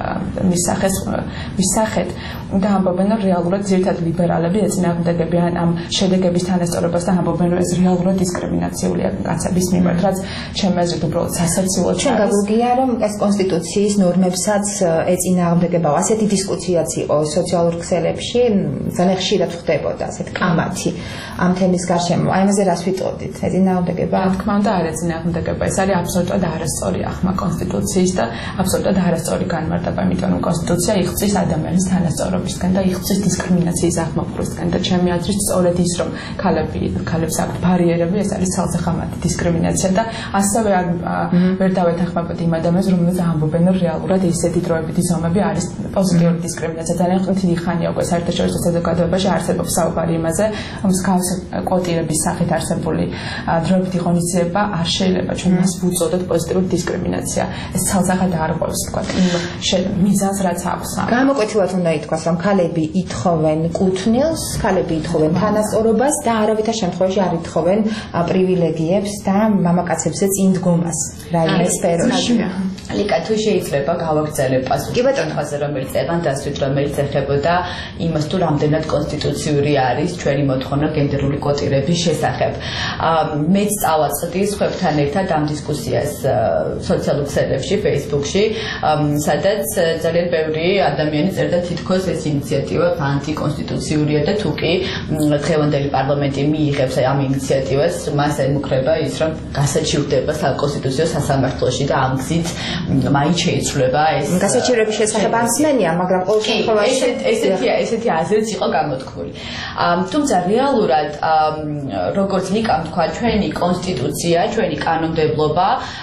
მისახეთ და ამბობენ რომ რეალურად ძირითადად ლიბერალები ეწინააღმდეგებიან ამ შედეგების თანასწორობას და ამბობენ რომ ეს რეალურად დისკრიმინაციულია კაცების მიმართ რაც ჩემი აზრით უბრალოდ სასაცილოა ჩვენ გაგვიგია რომ ეს კონსტიტუციის ნორმებსაც ეწინააღმდეგება ასეთი დისკუსიაც იყო სოციალურ ქსელებში ძალიან ხშირად ხდებოდა ასეთ კამათი ამ თემის გარშემო აი ამაზე რას ვიტყოდით ეწინააღმდეგება რა თქმა უნდა არ ეწინააღმდეგება ეს არის აბსოლუტურად არასწორი ახმა კონსტიტუციის და აბსოლუტურად არასწორი განმარტება იმიტომ რომ კონსტიტუცია იხსნის ადამიანის თანასწორობისგან და იხსნის დისკრიმინაციის აღმოფხვრისგან და ჩემი აზრით სწორედ ის რომ ქალებს აქვთ ბარიერები ეს არის ცალსახამათი დისკრიმინაცია და ასევე ვერ დავეთანხმებოდ იმ ადამიანს რომელიც ამბობენ რომ რეალურად ისეთი დროებითი ზომები არის პოზიტიური დისკრიმინაცია ძალიან დიდი ხანია უკვე საერთაშორისო საზოგადოებაში არსებობს საუბარი იმაზე რომ მსგავს კვოტირების სახით არსებული დროებითი ღონისძიება არ შეიძლება ჩვენ მას ვუწოდოთ პოზიტიური დისკრიმინაცია ეს ცალსახად არ ყოფს თქვა იმ მიზანს რაც აქვს გამოკვეთილად უნდა ითქვას რომ ქალები ითხოვენ კუთვნილს ქალები ითხოვენ თანასწორობას და არავითარ შემთხვევაში არ ითხოვენ პრივილეგიებს და მამაკაცებზე წინდგომას რაიმე სფეროში ლიკა თუ შეიძლება გავაგრძელებ პასუხს რომელიც წეგან დასვით რომელიც ეხებოდა იმას თუ რამდენად კონსტიტუციური არის ჩვენი მოთხოვნა გენდერული კვოტირების შესახებ მეც წავაწყდი სხვებთან ერთად ამ დისკუსიას სოციალურ ქსელებში Facebook-ში სადაც ძალიან ბევრი ადამიანი წერდა თითქოს ეს ინიციატივა ანტიკონსტიტუციურია და თუ კი დღევანდელი პარლამენტი მიიღებს ამ ინიციატივას მას ემუქრება ის რომ გასაჩივრდება საკონსტიტუციო სასამართლოში და ამ გზით მაინც შეიცვლება ეს გასაჩივრების შესახებ ასმენია მაგრამ ყოველ შემთხვევაში ესეთი აზრიც იყო გამოთქმული თუმცა რეალურად როგორც ლიკამ თქვა ჩვენი კონსტიტუცია ჩვენი კანონმდებლობა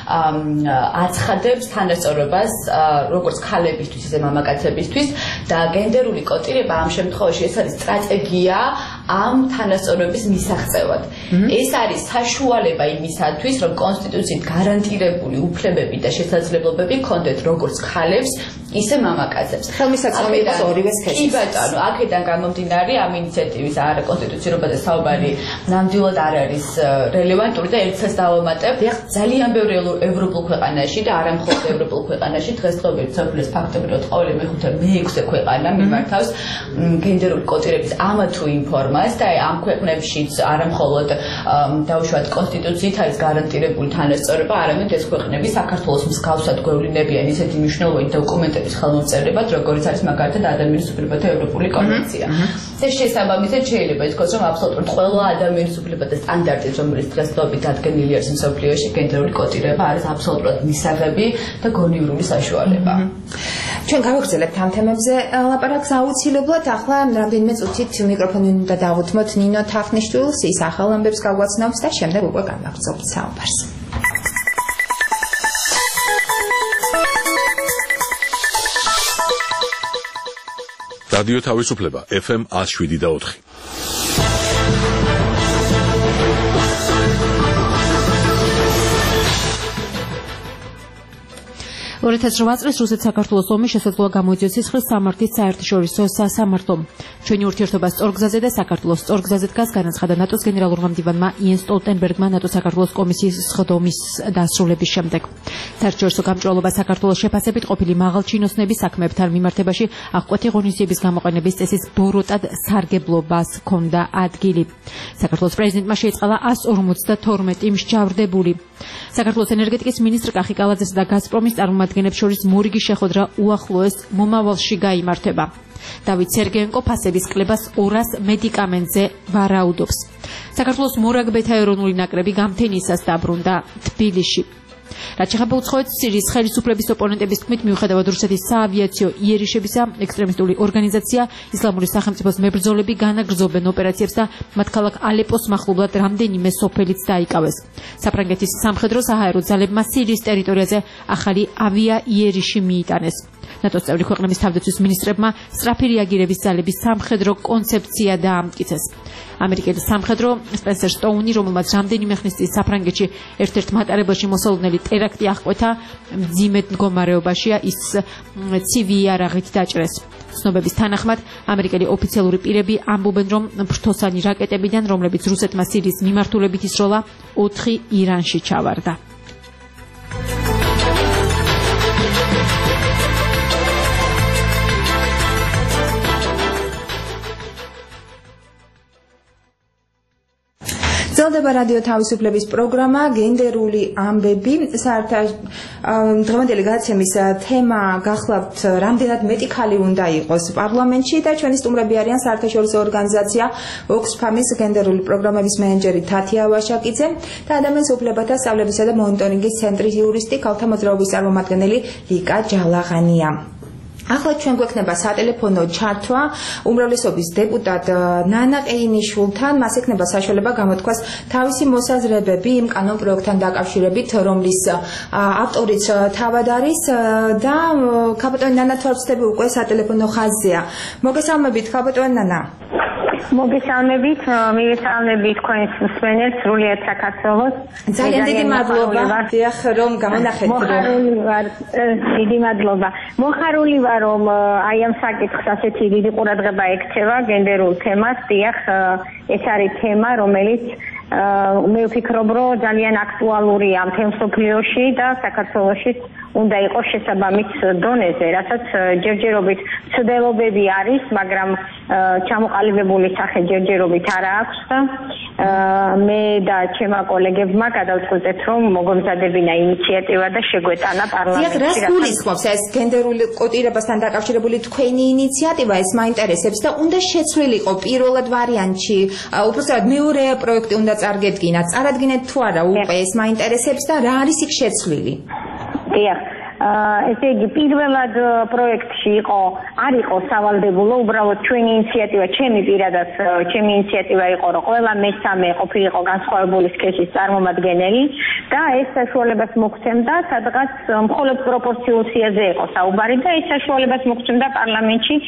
აცხადებს თანასწორობას როგორც ქალებისთვის ისე მამაკაცებისთვის და გენდერული კოტირება ამ შემთხვევაში ეს არის სტრატეგია ამ თანასწორობის მისაღწევად ეს არის საშუალება იმისათვის რომ კონსტიტუციით გარანტირებული უფლებები და შესაძლებლობები ჰქონდეთ როგორც ქალებს ისე მამაკაცებს ხელმისაწვდომი იყოს ორივე სქესის კი ბატონო აქედან გამომდინარე ამ ინიციატივის არაკონსტიტუციურობაზე საუბარი ნამდვილად არ არის რელევანტური და ერთსაც დავამატებ ძალიან ბევრი ევროპულ ქვეყანაში და არა მხოლოდ ევროპულ ქვეყანაში დღესდღეობით მსოფლიოს ფაქტობრივად ყოველი მეხუთე მეექვსე ქვეყანა მიმართავს გენდერული კოტირების ამა თუ იმ ფორმას და ამ ქვეყნებშიც არა მხოლოდ დაუშვათ კონსტიტუციით არის გარანტირებული თანასწორობა არამედ ეს ქვეყნები საქართველოს მსგავსად გვევლინებიან ისეთი მნიშვნელოვანი დოკუმენტების ხელმომწერლად როგორც არის მაგალითად ადამიანის უფლებათა ევროპული კონვენცია ეს შესაბამისად შეიძლება ითქვას რომ აბსოლუტურად ყველა ადამიანის უფლებათა სტანდარტი რომელიც დღესდღეობით დადგენილი არის მსოფლიოში გენდერული კოტირება არის აბსოლუტურად მისაღები და გონივრული საშუალება ჩვენ გავაგრძელებთ ამ თემებზე ლაპარაკს აუცილებლად ახლა რამდენიმე წუთით მიკროფონი უნდა დავუთმოთ ნინო თახნიშვილს ის ახალ ამბებს გავაცნობს და შემდეგ უკვე გავაგრძელებთ საუბარს რადიო თავისუფლება FM 107.4. 2008 წლის რუსეთ-საქართველოს ომი შესაძლოა გამოიწვიოს სისხლის სამართლის საერთაშორისო სასამართლომ. ჩვენი ურთიერთობა სწორგზაზე და საქართველოს სწორგზაზე დგას, განაცხადა ნატოს გენერალურმა მდივანმა იენს სტოლტენბერგმა ნატო-საქართველოს კომისიის სხდომის დასრულების შემდეგ. საერთაშორისო გამჭვირვალობა საქართველოს შეფასებით ყოფილი მაღალჩინოსნების საქმეებთან მიმართებაში აღკვეთი ღონისძიების გამოყენების წესის ბოროტად სარგებლობას ჰქონდა ადგილი. საქართველოს პრეზიდენტმა შეიწყალა 152 მსჯავრდებული. საქართველოს ენერგეტიკის მინისტრ კახიკალაძესა და გაზპრომის წარმომადგენლებს შორის მორიგი შეხვედრა უახლოეს მომავალში გაიმართება. დავით სერგეენკო ფასების კლებას 200 მედიკამენტზე ვარაუდობს. საქართველოს მორაგბეთა ეროვნული ნაკრები გამთენისას დაბრუნდა თბილისში. რაც შეეხება უცხოეთ სირიის ხელისუფლების ოპონენტების თქმით, მიუხედავად რუსეთის საავიაციო იერიშებისა, ექსტრემისტული ორგანიზაცია ისლამური სახელმწიფოს მებრძოლები განაგრძობენ ოპერაციებს და მათ ქალაქ ალეპოს მახლობლად რამდენიმე სოფელიც დაიკავეს. საფრანგეთის სამხედრო საჰაერო ძალებმა სირიის ტერიტორიაზე ახალი ავია იერიში მიიტანეს. ნატოს წევრი ქვეყნების თავდაცვის მინისტრებმა სწრაფი რეაგირების ძალების სამხედრო კონცეფცია დაამტკიცეს. ამერიკელი სამხედრო სპენსერ სტოუნი, რომელმაც რამდენიმე ხნის წინ საფრანგეთში ერთ-ერთ მატარებელში მოსალოდნელი ტერაქტი აღკვეთა, მძიმე მდგომარეობაშია, ის ცივი იარაღით დაჭრეს. ცნობების თანახმად, ამერიკელი ოფიციალური პირები ამბობენ, რომ ფრთოსანი რაკეტებიდან, რომლებიც რუსეთმა სირიის მიმართულებით ისროლა, 4 ირანში ჩავარდა. ძლდება რადიო თავისუფლების პროგრამა გენდერული ამბები. დღევანდელი გადაცემის თემა გახლავთ რამდენად მეტი ხალი უნდა იყოს პარლამენტში და ჩვენი სტუმრები არიან საერთაშორისო ორგანიზაცია ოქსფამის გენდერული პროგრამების მენეჯერი თათია ვაშაკიძე და ადამიანის უფლებათა სწავლებისა და მონიტორინგის ცენტრის იურისტი ქალთა მოძრაობის წარმომადგენელი ლიკა ჯალაღანია. ახლა ჩვენ გვექნება სატელეფონო ჩართვა უმრავლესობის დეპუტატ ნანა ყეინიშვილთან. მას ექნება საშუალება გამოთქვას თავისი მოსაზრებები იმ კანონ პროექტთან დაკავშირებით, რომლის ავტორიც თავად არის და ქალბატონი ნანა თორფსტები უკვე სატელეფონო ხაზზეა. მოგესალმებით ქალბატონი ნანა. მოგესალმებით, მივესალმებით თქვენს მსმენელს, სრულიად საქართველოს. ძალიან დიდი მადლობა, დიახ, რომ გამონახეთ. დიდი მადლობა. მოხარული ვარ, რომ აი ამ საკითხს ასეთი დიდი ყურადღება ექცევა გენდერულ თემას. დიახ, ეს არის თემა, რომელიც მე ვფიქრობ, რომ ძალიან აქტუალურია მთელ მსოფლიოში და საქართველოშიც უნდა იყოს შესაბამის დონეზე, რასაც ჯერჯერობით ცდილობები არის, მაგრამ ჩამოყალიბებული სახე ჯერჯერობით არ აქვს და მე და ჩემმა კოლეგებმა გადავწყვეტეთ, რომ მოგომზადებინა ინიციატივა და შეგვეტანა პარლამენტში. რას გულისხმობს ეს გენდერული კოტირებასთან დაკავშირებული თქვენი ინიციატივა? ეს მაინტერესებს და უნდა შეცვლილიყო პირველად ვარიანტში, უბრალოდ მეორე პროექტი უნდა წარგედგინათ. წარადგინეთ თუ არა უკვე ეს მაინტერესებს და რა არის იქ შეცვლილი? დიახ. ესე იგი პირველად პროექტში არ იყო სავალდებულო, უბრალოდ ჩვენი ინიციატივა, ჩემი პირადად ჩემი ინიციატივა იყო, რომ ყველა მესამე ყოფილიყო განსხვავებული სქესის წარმომადგენელი და ეს საშუალებას მოგცემდა, სადღაც მხოლოდ პროპორციულ სიაზე იყო საუბარი და ეს საშუალებას მოგცემდა პარლამენტში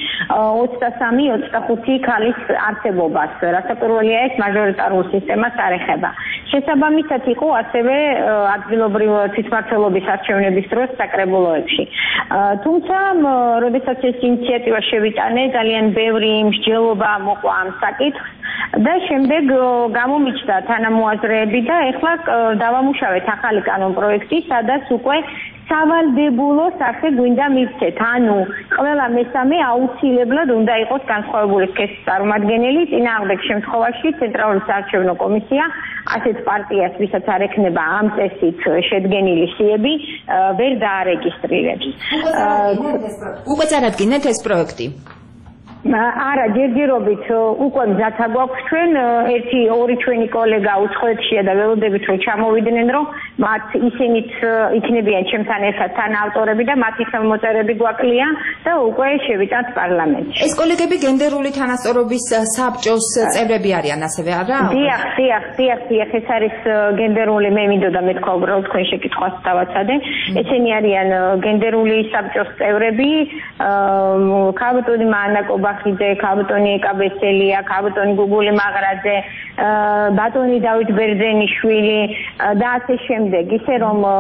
23-25 ქალის არსებობას, რასაკვირველია ეს მაჟორიტარულ სისტემას არ ეხება. შესაბამისად იყო ასევე ადგილობრივ თვითმმართველობის არჩევნების დროს საკრებულოებში. თუმცა, როდესაც ეს ინიციატივა შევიტანე, ძალიან ბევრი მსჯელობა მოყვა ამ საკითხს და შემდეგ გამომიჩნდა თანამოაზრეები და ეხლა დავამუშავეთ ახალი კანონ პროექტი, სადაც უკვე სავალდებულო სახე გვინდა მივცეთ. ანუ ყველა მესამე აუცილებლად უნდა იყოს განსხვავებული სქესის წარმომადგენელი. წინააღმდეგ შემთხვევაში ცენტრალური საარჩევნო კომისია ასეთ პარტიას, ვისაც არ ექნება ამ წესით შედგენილი სიები, ვერ დაარეგისტრირებს. უკვე წარადგინეთ ეს პროექტი? არა, ჯერჯერობით უკვე მზათა გვაქვს ჩვენ, ერთი-ორი ჩვენი კოლეგა უცხოეთშია და ველოდებით რომ ჩამოვიდნენ, რომ მათ ისინიც იქნებიან ჩემთან ერთად თანაავტორები და მათი ხელმოწერები გვაკლია და უკვე შევიტანთ პარლამენტში. ეს კოლეგები გენდერული თანასწორობის საბჭოს წევრები არიან ასევე, არა? დიახ, ეს არის გენდერული, მე მინდოდა მეთქვა უბრალოდ თქვენ შეკითხვას დავაცადე. ესენი არიან გენდერული საბჭოს წევრები, ქალბატონი მანა კობახიძე, ქალბატონი ეკაბესელია, ქალბატონი გუგული მაღრაძე, ბატონი დავით ბერძენიშვილი და ასე შემდეგ. ისე რომ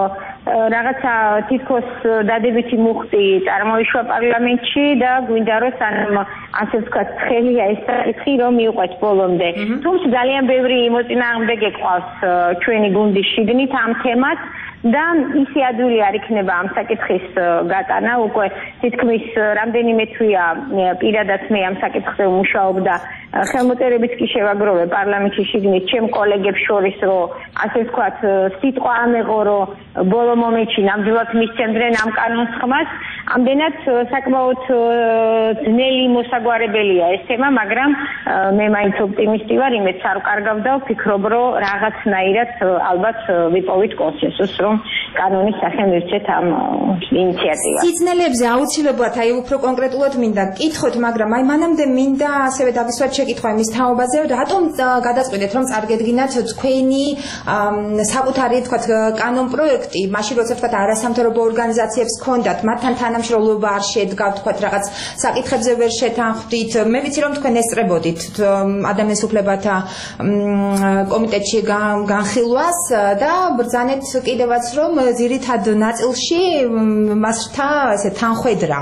რაღაცა თითქოს დადებითი მუხტი წარმოიშვა პარლამენტში და გვინდა რომ ასე ვთქვათ ცხელია ეს საკითხი რომ მიუყვეთ ბოლომდე. თუმცა ძალიან ბევრი მოწინააღმდეგე ყავს ჩვენი გუნდის შიგნით ამ თემას და ისი ადვილი არ იქნება ამ საკითხის გატანა უკვე თითქმის რამდენიმე თვეა პირადად მე ამ საკითხზე ვმუშაობდა ხელმოწერებით კი შევაგროვე პარლამენტში შიგნით ჩემ კოლეგებს შორის რომ ასე ვთქვათ სიტყვა ამეღო რომ ბოლო მომენტში ნამდვილად მისცემდნენ ამ კანონს ხმას ამდენად საკმაოდ ძნელი მოსაგვარებელია ეს თემა მაგრამ მე მაინც ოპტიმისტი ვარ იმედს არ ვკარგავ და ვფიქრობ რომ რაღაცნაირად ალბათ ვიპოვით კონსენსუსს რომ კანონის სახე მივცეთ ამ ინიციატივას. სიძნელებზე აუცილებლად აი უფრო კონკრეტულად მინდა გკითხოთ, მაგრამ აი მანამდე მინდა ასევე დავისვათ შეკითხვა იმის თაობაზე, რატომ გადაწყვეტეთ რომ წარგედგინათ თქვენი საკუთარი თქვათ კანონ პროექტი, მაშინ როცა თქვათ არასამთავრობო ორგანიზაციებს ჰქონდათ, მათთან თანამშრომლობა არ შედგა, თქვათ რაღაც საკითხებზე ვერ შეთანხმდით. მე ვიცი რომ თქვენ ესწრებოდით ადამიანის უფლებათა კომიტეტში განხილვას და ბრძანეთ კიდევაც რომ ძირითად ნაწილში მასთან ესე თანხვედრა.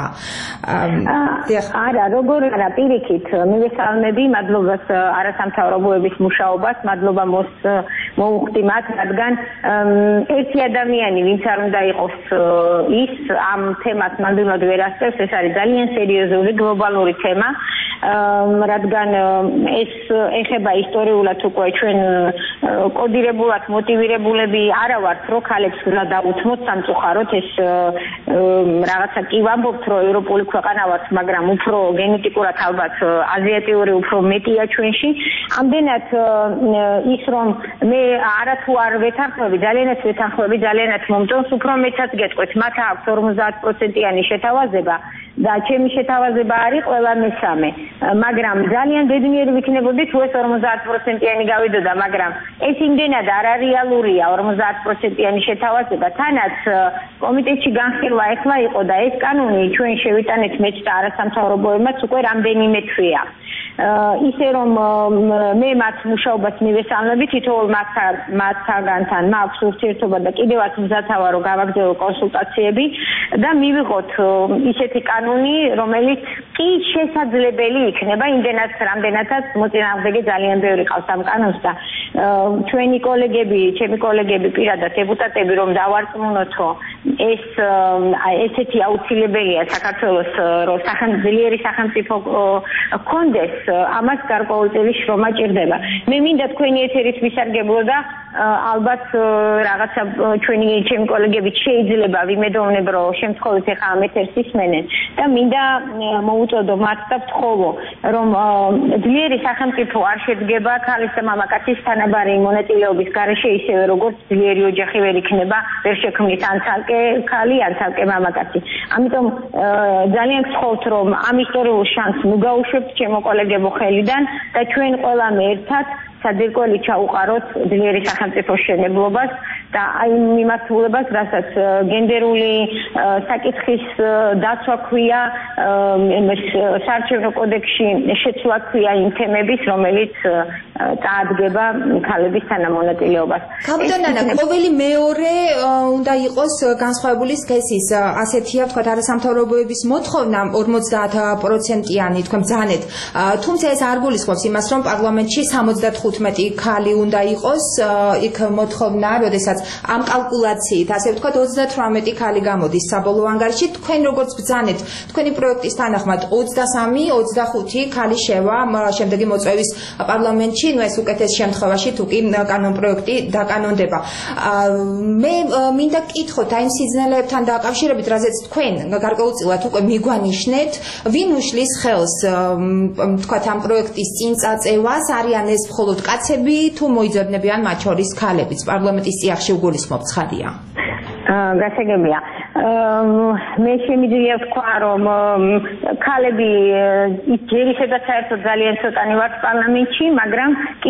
არა, როგორ არა, პირიქით, მივესალმები მადლობას არასამთავრობოების მუშაობას, მადლობა მოუხდი მათ, რადგან ერთი ადამიანი, ვინც არ უნდა იყოს ის ამ თემას ნამდვილად ვერ ასწევს, ეს არის ძალიან სერიოზული გლობალური თემა, რადგან ეს ეხება ისტორიულად უკვე ჩვენ კოდირებულად მოტივირებულები არა ვართ, რომ ქალებს უნდა დაუთმოთ სამწუხაროდ ეს რაღაცა კი ვამბობთ, რომ ევროპული ქვეყანა ვართ, მაგრამ უფრო გენეტიკურად ალბათ აზიატიური უფრო მეტია ჩვენში. ამდენად ის რომ მე არათუ არ ვეთანხმები, ძალიანაც ვეთანხმები, ძალიანაც მომწონს, უფრო მეტად გეტყვით, მათ აქვს 50%-იანი შეთავაზება და ჩემი შეთავაზება არის ყველა მესამე. მაგრამ ძალიან ბედნიერი ვიქნებოდი თუ ეს 50%-იანი გავიდოდა, მაგრამ ეს იმდენად არარეალურია 50%-იანი შეთავაზება. თანაც კომიტეტში განხილვა ეხლა იყო და ეს კანონი ჩვენ შევიტანეთ მეც და არასამთავრობოებმაც უკვე რამდენიმე თვეა. ისე რომ მე მათ მუშაობას მივესალმები, თითოეულ მათთაგანთან მაქვს ურთიერთობა და კიდევაც მზათავა რომ გავაგრძელო კონსულტაციები და მივიღოთ ისეთი კანონი, რომელიც კი შესაძლებელი იქნება იმდენად რამდენადაც მოწინააღმდეგე ძალიან ბევრი ყავს ამ კანონს და ჩვენი კოლეგები, ჩემი კოლეგები პირადად დეპუტატები რომ დავარწმუნოთო ეს ესეთი აუცილებელია საქართველოს რომ ძლიერი სახელმწიფო კონდეს ამას გარკვეულწილი შრომა ჭირდება. მე მინდა თქვენი ეთერით ვისარგებლო და ალბათ რაღაცა ჩემი კოლეგები შეიძლება ვიმედოვნებ რომ შემთხვევით ახლა ამ ეთერს ისმენენ და მინდა მოუწოდო მათ და ვთხოვო რომ ძლიერი სახელმწიფო არ შედგება ქალის და მამაკაცის თანაბარი მონაწილეობის გარეშე ისევე როგორც ძლიერი ოჯახი ვერ იქნება ვერ შექმნით ან ცალკე ქალი ან ცალკე მამაკაცი. ამიტომ ძალიან გთხოვთ რომ ამ ისტორიულ შანსს მოგაუშვებთ ჩემო კოლეგებო ხელიდან და ჩვენ ყველამ ერთად სადირკველი ჩაუყაროთ ძლიერი სახელმწიფოს შენებლობას და აი მიმართულებას, რასაც გენდერული საკითხის დაცვა ქვია, საარჩევნო კოდექსში შეცვლა ქვია იმ თემების, რომელიც წაადგება ქალების თანამონაწილეობას. კაპიტანანა, ყოველი მეორე უნდა იყოს განსხვავებული სქესის, ასეთია ვთქვათ არასამთავრობოების მოთხოვნა 50%-იანი თქვენ ბრძანეთ. თუმცა ეს არ გულისხმობს იმას, რომ პარლამენტში 75 ქალი უნდა იყოს, იქ მოთხოვნა, როდესაც ამ კალკულაციით, ასე ვთქვათ 38 ქალი გამოდის საბოლოო ანგარიში, თქვენ როგორც ბრძანეთ, თქვენი პროექტის თანახმად 23-25 ქალი შევა შემდეგი მოწვევის პარლამენტში, ну ეს უკეთეს შემთხვევაში თუ კი კანონ პროექტი დაკანონდება. მე მინდა გკითხოთ აი სიძნელეებთან დაკავშირებით, რაზეც თქვენ გარკვეულწილად უკვე მიგვანიშნეთ, ვინ უშლის ხელს თქვათ ამ პროექტის წინ წაწევას, არიან ეს მხოლოდ კაცები თუ მოიძებნებიან მათ შორის ქალებიც პარლამენტის წიაღში უგულისხმობ ცხადია. გასაგებია. მე შემიძლია ვთქვა, რომ ქალები ჯერისედაც საერთოდ ძალიან ცოტანი ვართ პარლამენტში, მაგრამ კი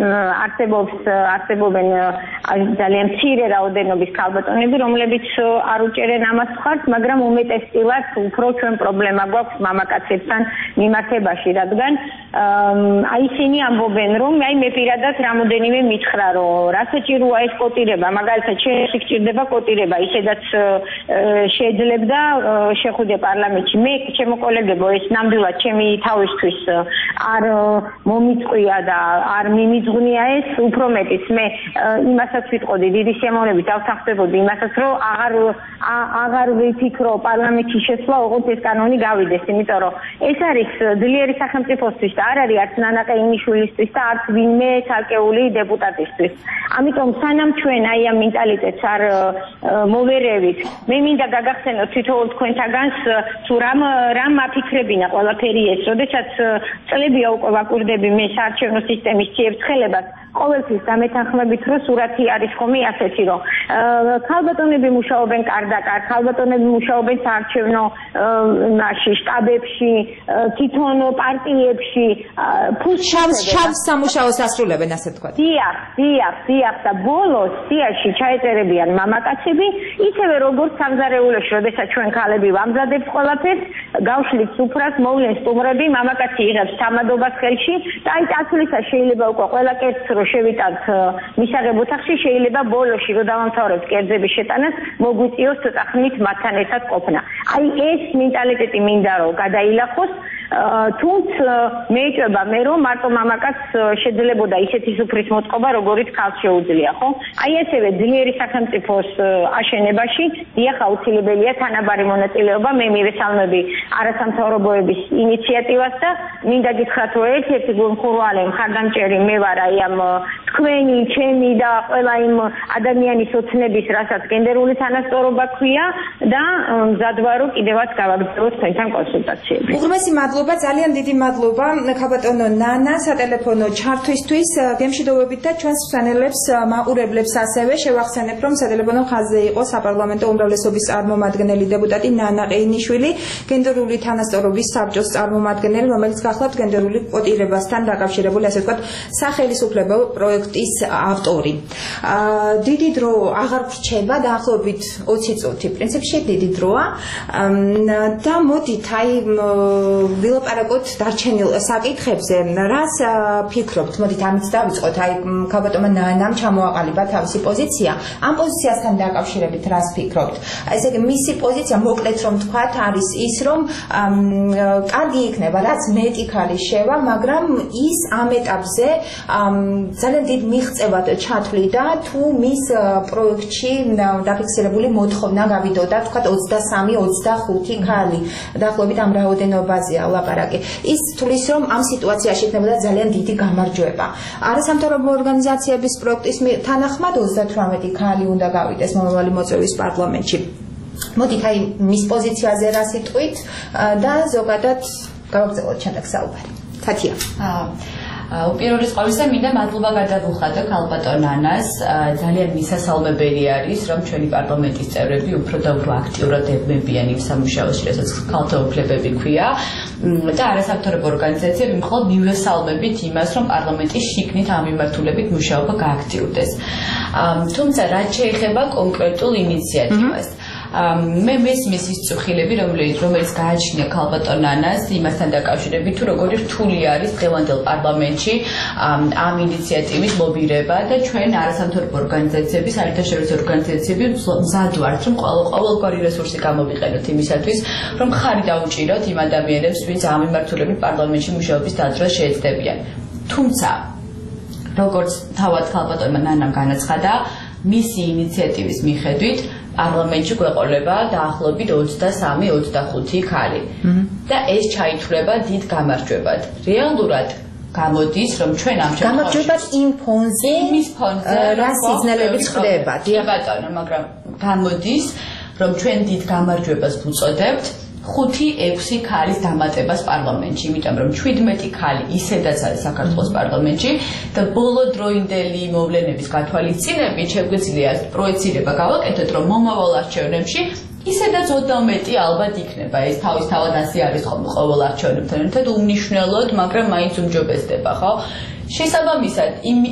არსებობენ ძალიან მცირე რაოდენობის ქალბატონები, რომლებიც არ უჭერენ ამას მხარს, მაგრამ უმეტესწილად უფრო ჩვენ პრობლემა გვაქვს მამაკაცებთან მიმართებაში, რადგან აი ისინი ამბობენ რომ აი მე პირადად რამოდენიმე მითხრა რომ რა საჭიროა ეს კოტირება მაგალითად შეიძლება გჭირდება კოტირება ისედაც შეძლებდა შეხვიდე პარლამენტში მე ჩემო კოლეგებო ეს ნამდვილად ჩემი თავისთვის არ მომიწყვია და არ მიმიძღვნია ეს უფრო მეტიც მე იმასაც ვიტყოდი დიდი სიამოვნებით დავთანხმდებოდი იმასაც რომ აღარ ვიფიქრო პარლამენტში შესვლა ოღონდ ეს კანონი გავიდეს იმიტომ რომ ეს არის ძლიერი სახელმწიფოსთვის და არ არის არც ნანა ყეინიშვილისთვის და არც ვინმე ცალკეული დეპუტატისთვის ამიტომ სანამ ჩვენ აი ამ მენტალიტეტს არ მოვერევით მე მინდა გაგახსენოთ თითოეულ თქვენთაგანს თუ რამ აფიქრებინა ყველაფერი ეს როდესაც წლებია უკვე ვაკვირდები მე საარჩევნო სისტემის ციებ-ცხელებას ყოველთვის დამეთანხმებით რომ სურათი არის ხომი ასეთი რომ ქალბატონები მუშაობენ კარდაკარ ქალბატონები მუშაობენ საარჩევნო შტაბებში თვითონ პარტიებში შავს სამუშაოს ასრულებენ ასე თქვა დიახ და ბოლოს სიაში ჩაეწერებიან მამაკაცები ისევე როგორც სამზარეულოში როდესაც ჩვენ ქალები ვამზადებთ ყველაფერს გავშლით სუფრას მოვლენ სტუმრები მამაკაცი იღებს თამადობას ხელში და აი წასვლისას შეიძლება უკვე ყველა კერძს რო შევიტანთ მისაღებ ოთახში შეიძლება ბოლოში რო დავამთავრებთ კერძების შეტანას მოგვიწიოს ცოტა ხნით მათთან ერთად ყოფნა აი ეს მენტალიტეტი მინდა რომ გადაილახოს თუმცა მე ეჭვება მე რომ მარტო მამაკაცს შეძლებოდა ისეთი სუფრის მოწყობა როგორიც ქალს შეუძლია ხო აი ესევე ძლიერი სახელმწიფოს აშენებაში დიახ აუცილებელია თანაბარი მონაწილეობა მე მივესალმები არასამთავრობოების ინიციატივას და მინდა გითხრათ რომ ერთ-ერთი გულმხურვალე მხარდამჭერი მე ვარ აი ამ თქვენი ჩემი და ყველა იმ ადამიანის ოცნების რასაც გენდერული თანასწორობა ქვია და მზად ვარ რომ კიდევაც გავაგრძელოთ თქვენთან კონსულტაციები უღრმესი მადლობა ძალიან დიდი მადლობა ქალბატონო ნანა სატელეფონო ჩართვისთვის გემშვიდობებით და ჩვენს მსმენელებს მაყურებლებს ასევე შევახსენებ რომ სატელეფონო ხაზზე იყო საპარლამენტო უმრავლესობის წარმომადგენელი დეპუტატი ნანა ყეინიშვილი გენდერული თანასწორობის საბჭოს წარმომადგენელი რომელიც გახლავთ გენდერული კოტირებასთან დაკავშირებული ასე ვთქვათ სახელისუფლებო პროექტის ავტორი დიდი დრო აღარ ვრჩება დაახლოებით 20 წუთი პრინციპში დიდი დროა და მოდით აი ვილაპარაკოთ დარჩენილ საკითხებზე რას ფიქრობთ მოდით ამით დავიწყოთ აი ქალბატონმა ნანამ ჩამოაყალიბა თავისი პოზიცია ამ პოზიციასთან დაკავშირებით რას ფიქრობთ ესე იგი მისი პოზიცია მოკლედ რომ თქვათ არის ის რომ კარგი იქნება რაც მეტი ქალი შევა მაგრამ ის ამ ეტაპზე ძალიან დიდ მიღწევად ჩათვლიდა თუ მის პროექტში დაფიქსირებული მოთხოვნა გავიდოდა თქვათ 23-25 ქალი დაახლოებით ამ რაოდენობაზეა ლაპარაკი ის თulis რომ ამ სიტუაციაში იქნებოდა ძალიან დიდი გამარჯვება არასამთავრობო ორგანიზაციების პროექტის თანახმად 38 ქალი უნდა გავიდეს მომავალი მოწვევის პარლამენტში მოდით აი მის პოზიციაზე რა სიტყვით და ზოგადად გავაგრძელოთ შემდეგ საუბარი თათია უპირველეს ყოვლისა მინდა მადლობა გადავუხადო ქალბატონ ნანას ძალიან მისასალმებელი არის რომ ჩვენი პარლამენტის წევრები უფრო და უფრო აქტიურად ებმებიან იმ სამუშაოში რასაც ქალთა უფლებები ქვია და არასამთავრობო ორგანიზაციები მხოლოდ მივესალმებით იმას რომ პარლამენტის შიგნით ამ მიმართულებით მუშაობა გააქტიურდეს თუმცა რაც შეეხება კონკრეტულ ინიციატივას მე მესმის ის წუხილები რომელიც გააჩნია ქალბატონ ნანას იმასთან დაკავშირებით თუ როგორი რთული არის დღევანდელ პარლამენტში ამ ინიციატივის ლობირება და ჩვენ არასამთავრობო ორგანიზაციები საერთაშორისო ორგანიზაციები მზად ვართ რომ ყოველგვარი რესურსი გამოვიყენოთ იმისათვის რომ ხარი დაუჭიროთ იმ ადამიანებს ვინც ამ მიმართულებით პარლამენტში მუშაობის დადროს შეეცდებიან თუმცა როგორც თავად ქალბატონმა ნანამ განაცხადა მისი ინიციატივის მიხედვით პარლამენტში გვეყოლება დაახლოებით 23-25 ქალი და ეს ჩაითვლება დიდ გამარჯვებად. რეალურად გამოდის რომ ჩვენ ამ გამარჯვებად იმ ფონზე რა სიგნალებით ხდება. ბატონო, მაგრამ გამოდის რომ ჩვენ დიდ გამარჯვებას ვუწოდებთ 5-6 ქალის დამატებას პარლამენტში, იმიტომ რომ 17 ქალი ისედაც არის საქართველოს პარლამენტში და ბოლო დროინდელი მოვლენების გათვალისწინებით შეგვიძლია პროექცირება გავაკეთოთ, რომ მომავალ არჩევნებში ისედაც 12 ალბათ იქნება. ეს თავისთავად ასე არის ხოლმე ყოველ არჩევნებთან ერთად უმნიშვნელოდ, მაგრამ მაინც უმჯობესდება, ხო? შესაბამისად,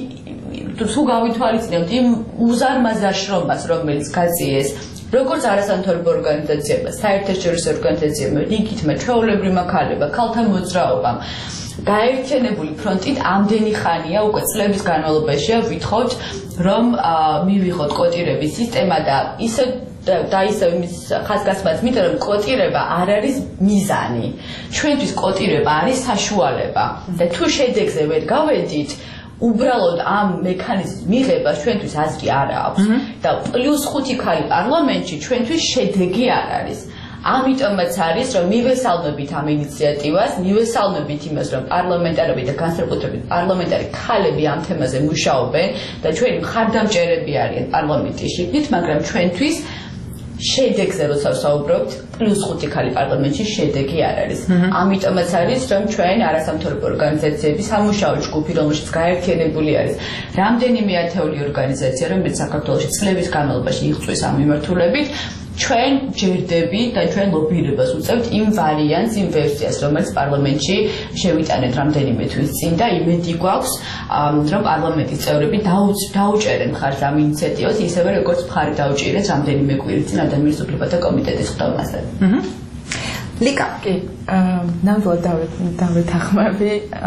თუ გავითვალისწინებთ იმ უზარმაზარ შრომას, რომელიც გაწიეს როგორც არასამთავრობო ორგანიზაციებმა, საერთაშორისო ორგანიზაციებმა, რიგითმა ჩვეულებრივმა ქალებმა, ქალთა მოძრაობამ გაერთიანებული ფრონტით ამდენი ხანია უკვე წლების განმავლობაშია ვითხოვთ რომ მივიღოთ კვოტირების სისტემა და ისე იმის ხაზგასმაც მითხრა რომ კვოტირება არ არის მიზანი. ჩვენთვის კვოტირება არის საშუალება და თუ შედეგზე ვერ გავედით უბრალოდ ამ მექანიზმის მიღება ჩვენთვის აზრი არ აქვს და +5 ქალი პარლამენტში ჩვენთვის შედეგი არ არის. ამიტომაც არის რომ მივესალმებით ამ ინიციატივას, მივესალმებით იმას რომ პარლამენტარები და განსაკუთრებით პარლამენტარი ქალები ამ თემაზე მუშაობენ და ჩვენი მხარდამჭერები არიან პარლამენტის შიგნით, მაგრამ ჩვენთვის შედეგზე როცა ვსაუბრობთ, +5 ქალი პარლამენტში შედეგი არ არის. ამიტომაც არის რომ ჩვენ არასამთავრობო ორგანიზაციების სამუშაო ჯგუფი, რომელშიც გაერთიანებული არის რამდენიმე ათეული ორგანიზაცია, რომელიც საქართველოში წლების განმავლობაში იღწვის ამ მიმართულებით, ჩვენ ჯერდებით და ჩვენ ლობირებას უწევთ იმ ვარიანტს, იმ ვერსიას, რომელიც პარლამენტში შევიტანეთ რამდენიმე თვის წინ და იმედი გვაქვს, რომ პარლამენტის წევრები დაუჭერენ მხარს ამ ინიციატივას, ისევე როგორც მხარი დაუჭირეს რამდენიმე კვირის წინ ადამიანის უფლებათა კომიტეტის ხდომაზე. ლიკა, კი, ნამდვილად დავეთანხმები,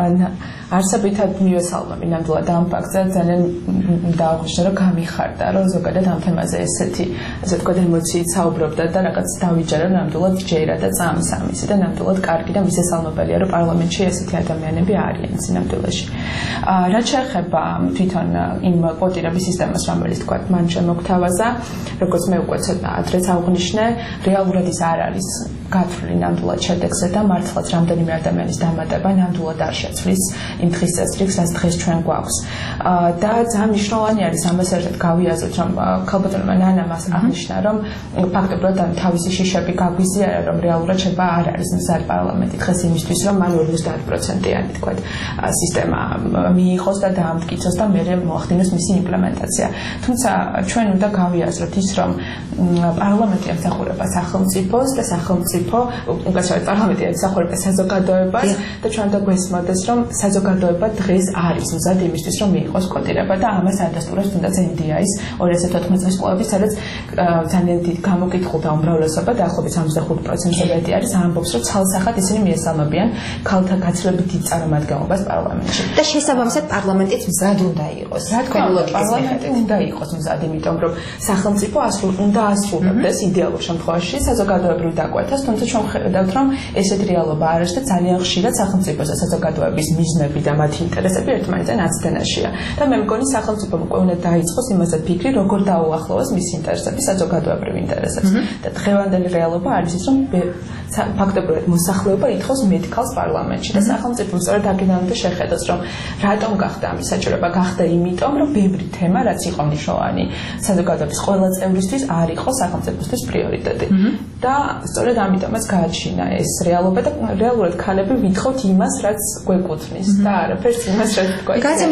არსებითად მივესალმები ნამდვილად ამ ფაქტზე, ძალიან დააღვნიშნა, რომ გამიხარდა, რომ ზოგადად ამ თემაზე ესეთი, ასე ვთქვათ, ემოციით საუბრობდა და რაღაც დავიჯერა, ნამდვილად ჯერა და წამის ამისი და ნამდვილად კარგი და მისესალმებელია, რომ პარლამენტში ესეთი ადამიანები არიან სინამდვილეში. რაც შეეხება თვითონ იმ კვოტირების სისტემას, რომელიც თქვა, მან შემოგთავაზა, როგორც მე უკვე ცოტა ადრეც აღვნიშნე, რეალურად ის არ არის გათვლილი ნამდვილად შედეგზე და მართლაც რამდენიმე ადამიანის დამატება ნამდვილად არ შეცვლის იმ დღის წესრიგს, რაც დღეს ჩვენ გვაქვს. და ძალიან მნიშვნელოვანი არის ამას ერთად გავიაზროთ, რომ ქალბატონმა ნანამ აღნიშნა, რომ ფაქტობრივად თავისი შიშები გაგვიზიარა, რომ რეალურად შეება არ არის მზარი პარლამენტი დღეს იმისთვის, რომ მან 50%-იანი თქვათ სისტემა მიიღოს და დაამტკიცოს და მერე მოახდინოს მისი იმპლემენტაცია. თუმცა ჩვენ უნდა გავიაზროთ ის, რომ პარლამენტი ემსახურება სახელმწიფოს და სახელმწიფო, უკაცრავად პარლამენტი ემსახურება საზოგადოებას და ჩვენ უნდა გვესმოდეს, რომ საზოგადოება დღეს არის მზად იმისთვის, რომ მიიღოს კვოტირება და ამას ადასტურებს თუნდაც NDI-ის 2014 წლის კვლევები, სადაც ძალიან დიდ გამოკითხულთა უმრავლესობა დაახლოებით 65%-ები არის ამბობს, რომ ცალსახად ისინი მიესალმებიან ქალთა გაცილებით დიდ წარმომადგენლობას პარლამენტში. და შესაბამისად პარლამენტიც მზად უნდა იყოს. რა თქმა უნდა, პარლამენტი უნდა იყოს მზად, იმიტომ რომ სახელმწიფო უნდა ასრულებდეს იდეალურ შემთხვევაში საზოგადოებრივ დაკვეთას, თუმცა ჩვენ ხედავთ, რომ ესეთი რეალობა არ არის და ძალიან ხშირად სახელმწიფოს და საზოგადოების მიზნები და მათი ინტერესები ერთმანეთთან აცდენაშია. და მე მგონი სახელმწიფომ უკვე უნდა დაიწყოს იმაზე ფიქრი, როგორ დაუახლოვოს მის ინტერესები საზოგადოებრივ ინტერესებს. და დღევანდელი რეალობა არის ის, რომ ფაქტობრივად მოსახლეობა ითხოვს მეტ ქალს პარლამენტში და სახელმწიფომ სწორედ აქედან უნდა შეხედოს, რომ რატომ გახდა ამის საჭიროება, გახდა იმიტომ, რომ ბევრი თემა, რაც იყო მნიშვნელოვანი საზოგადოების ყველა წევრისთვის, არ იყო სახელმწიფოსთვის პრიორიტეტი. და სწორედ ამიტომაც გააჩინა ეს რეალობა და რეალურად ქალები ვითხოვთ იმას, რაც გვეკუთვნის და არაფერს იმას, რაც თქვა.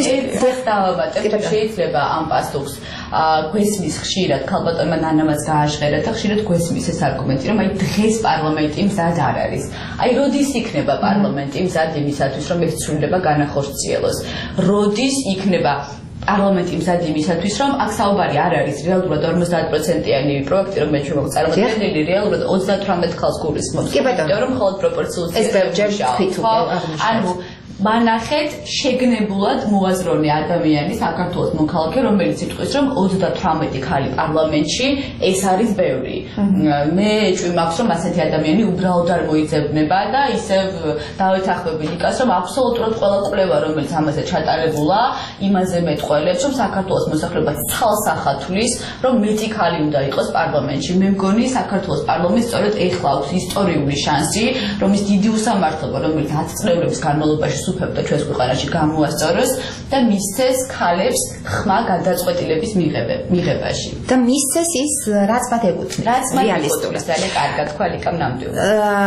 შეიძლება ამ პასუხს გვესმის ხშირად ქალბატონმა ნანამაც გააჟღერა და ხშირად გვესმის ეს არგუმენტი, რომ აი დღეს პარლამენტი მზად არ არის. აი როდის იქნება პარლამენტი მზად იმისათვის, რომ ეს ცვლილება განახორციელოს? როდის იქნება პარლამენტი მზად იმისათვის, რომ აქ საუბარი არ არის რეალურად 50%-იანი პროექტი, რომელიც ჩვენ მოწარმოებული, რეალურად 38 ქალს გულისხმობს. იმიტომ რომ მხოლოდ პროპორციულ ეს ბევრჯერ თქვით უკვე აღნიშნეთ. მანახეთ შეგნებულად მოაზროვნე ადამიანი საქართველოს მოქალაქე, რომელიც იტყვის, რომ 38 ქალი პარლამენტში ეს არის ბევრი. მე ჭვიმაქვს, რომ ასეთი ადამიანი უბრალოდ არ მოიძებნება და ისევ დავეთანხმები ლიკას, რომ აბსოლუტურად ყველა კვლევა, რომელიც ამაზე ჩატარებულა, იმაზე მეტყველებს, რომ საქართველოს მოსახლეობა ცალსახად თვლის, რომ მეტი ქალი უნდა იყოს პარლამენტში. მე მგონი საქართველოს პარლამენტს სწორედ ეხლა აქვს ისტორიული შანსი, რომ ის დიდი უსამართლობა, რომელიც 10 წლების განმავლობაში სუფევდა ჩვენს ქვეყანაში გამოასწოროს და მისცეს ქალებს ხმა გადაწყვეტილების მიღებაში. და მისცეს ის, რაც მათ ეკუთვნის. რეალისტურად ძალიან კარგად თქვა ლიკამ ნამდვილად.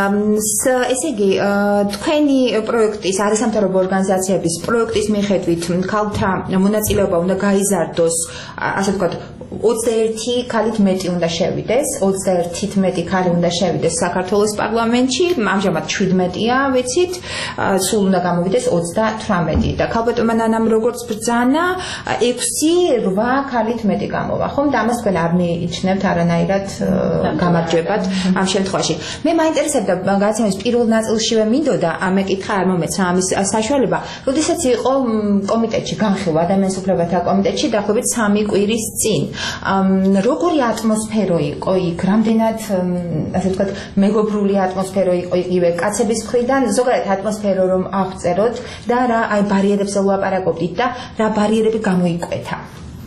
ესე იგი, თქვენი პროექტის, არასამთავრობო ორგანიზაციების პროექტის მიხედვით ქალთა მონაწილეობა უნდა გაიზარდოს, ასე ვთქვათ, 21 ქალით მეტი უნდა შევიდეს, 21-ით მეტი ქალი უნდა შევიდეს საქართველოს პარლამენტში, ამჟამად 17-ია, ვიცით, სულ უნდა გამოვიდეს 38 და ქალბატონმა ნანამ როგორც ბრძანა 6-8 ქალით მეტი გამოვა, ხომ? და ამას თქვენ არ მიიჩნევთ არანაირად გამარჯვებად ამ შემთხვევაში. მე მაინტერესებდა გადაცემის პირველ ნაწილშივე მინდოდა ამეკითხა არ მომეცა ამის საშუალება, როდესაც იყო კომიტეტში განხილვა ადამიანის უფლებათა კომიტეტში დაახლოებით 3 კვირის წინ. როგორი ატმოსფერო იყო იქ, რამდენად ასე ვთქვათ, მეგობრული ატმოსფერო იყო იგივე კაცების მხრიდან, ზოგადად ატმოსფერო რომ აღწეროთ და რა აი ბარიერებზე ვლაპარაკობდით და რა ბარიერები გამოიკვეთა.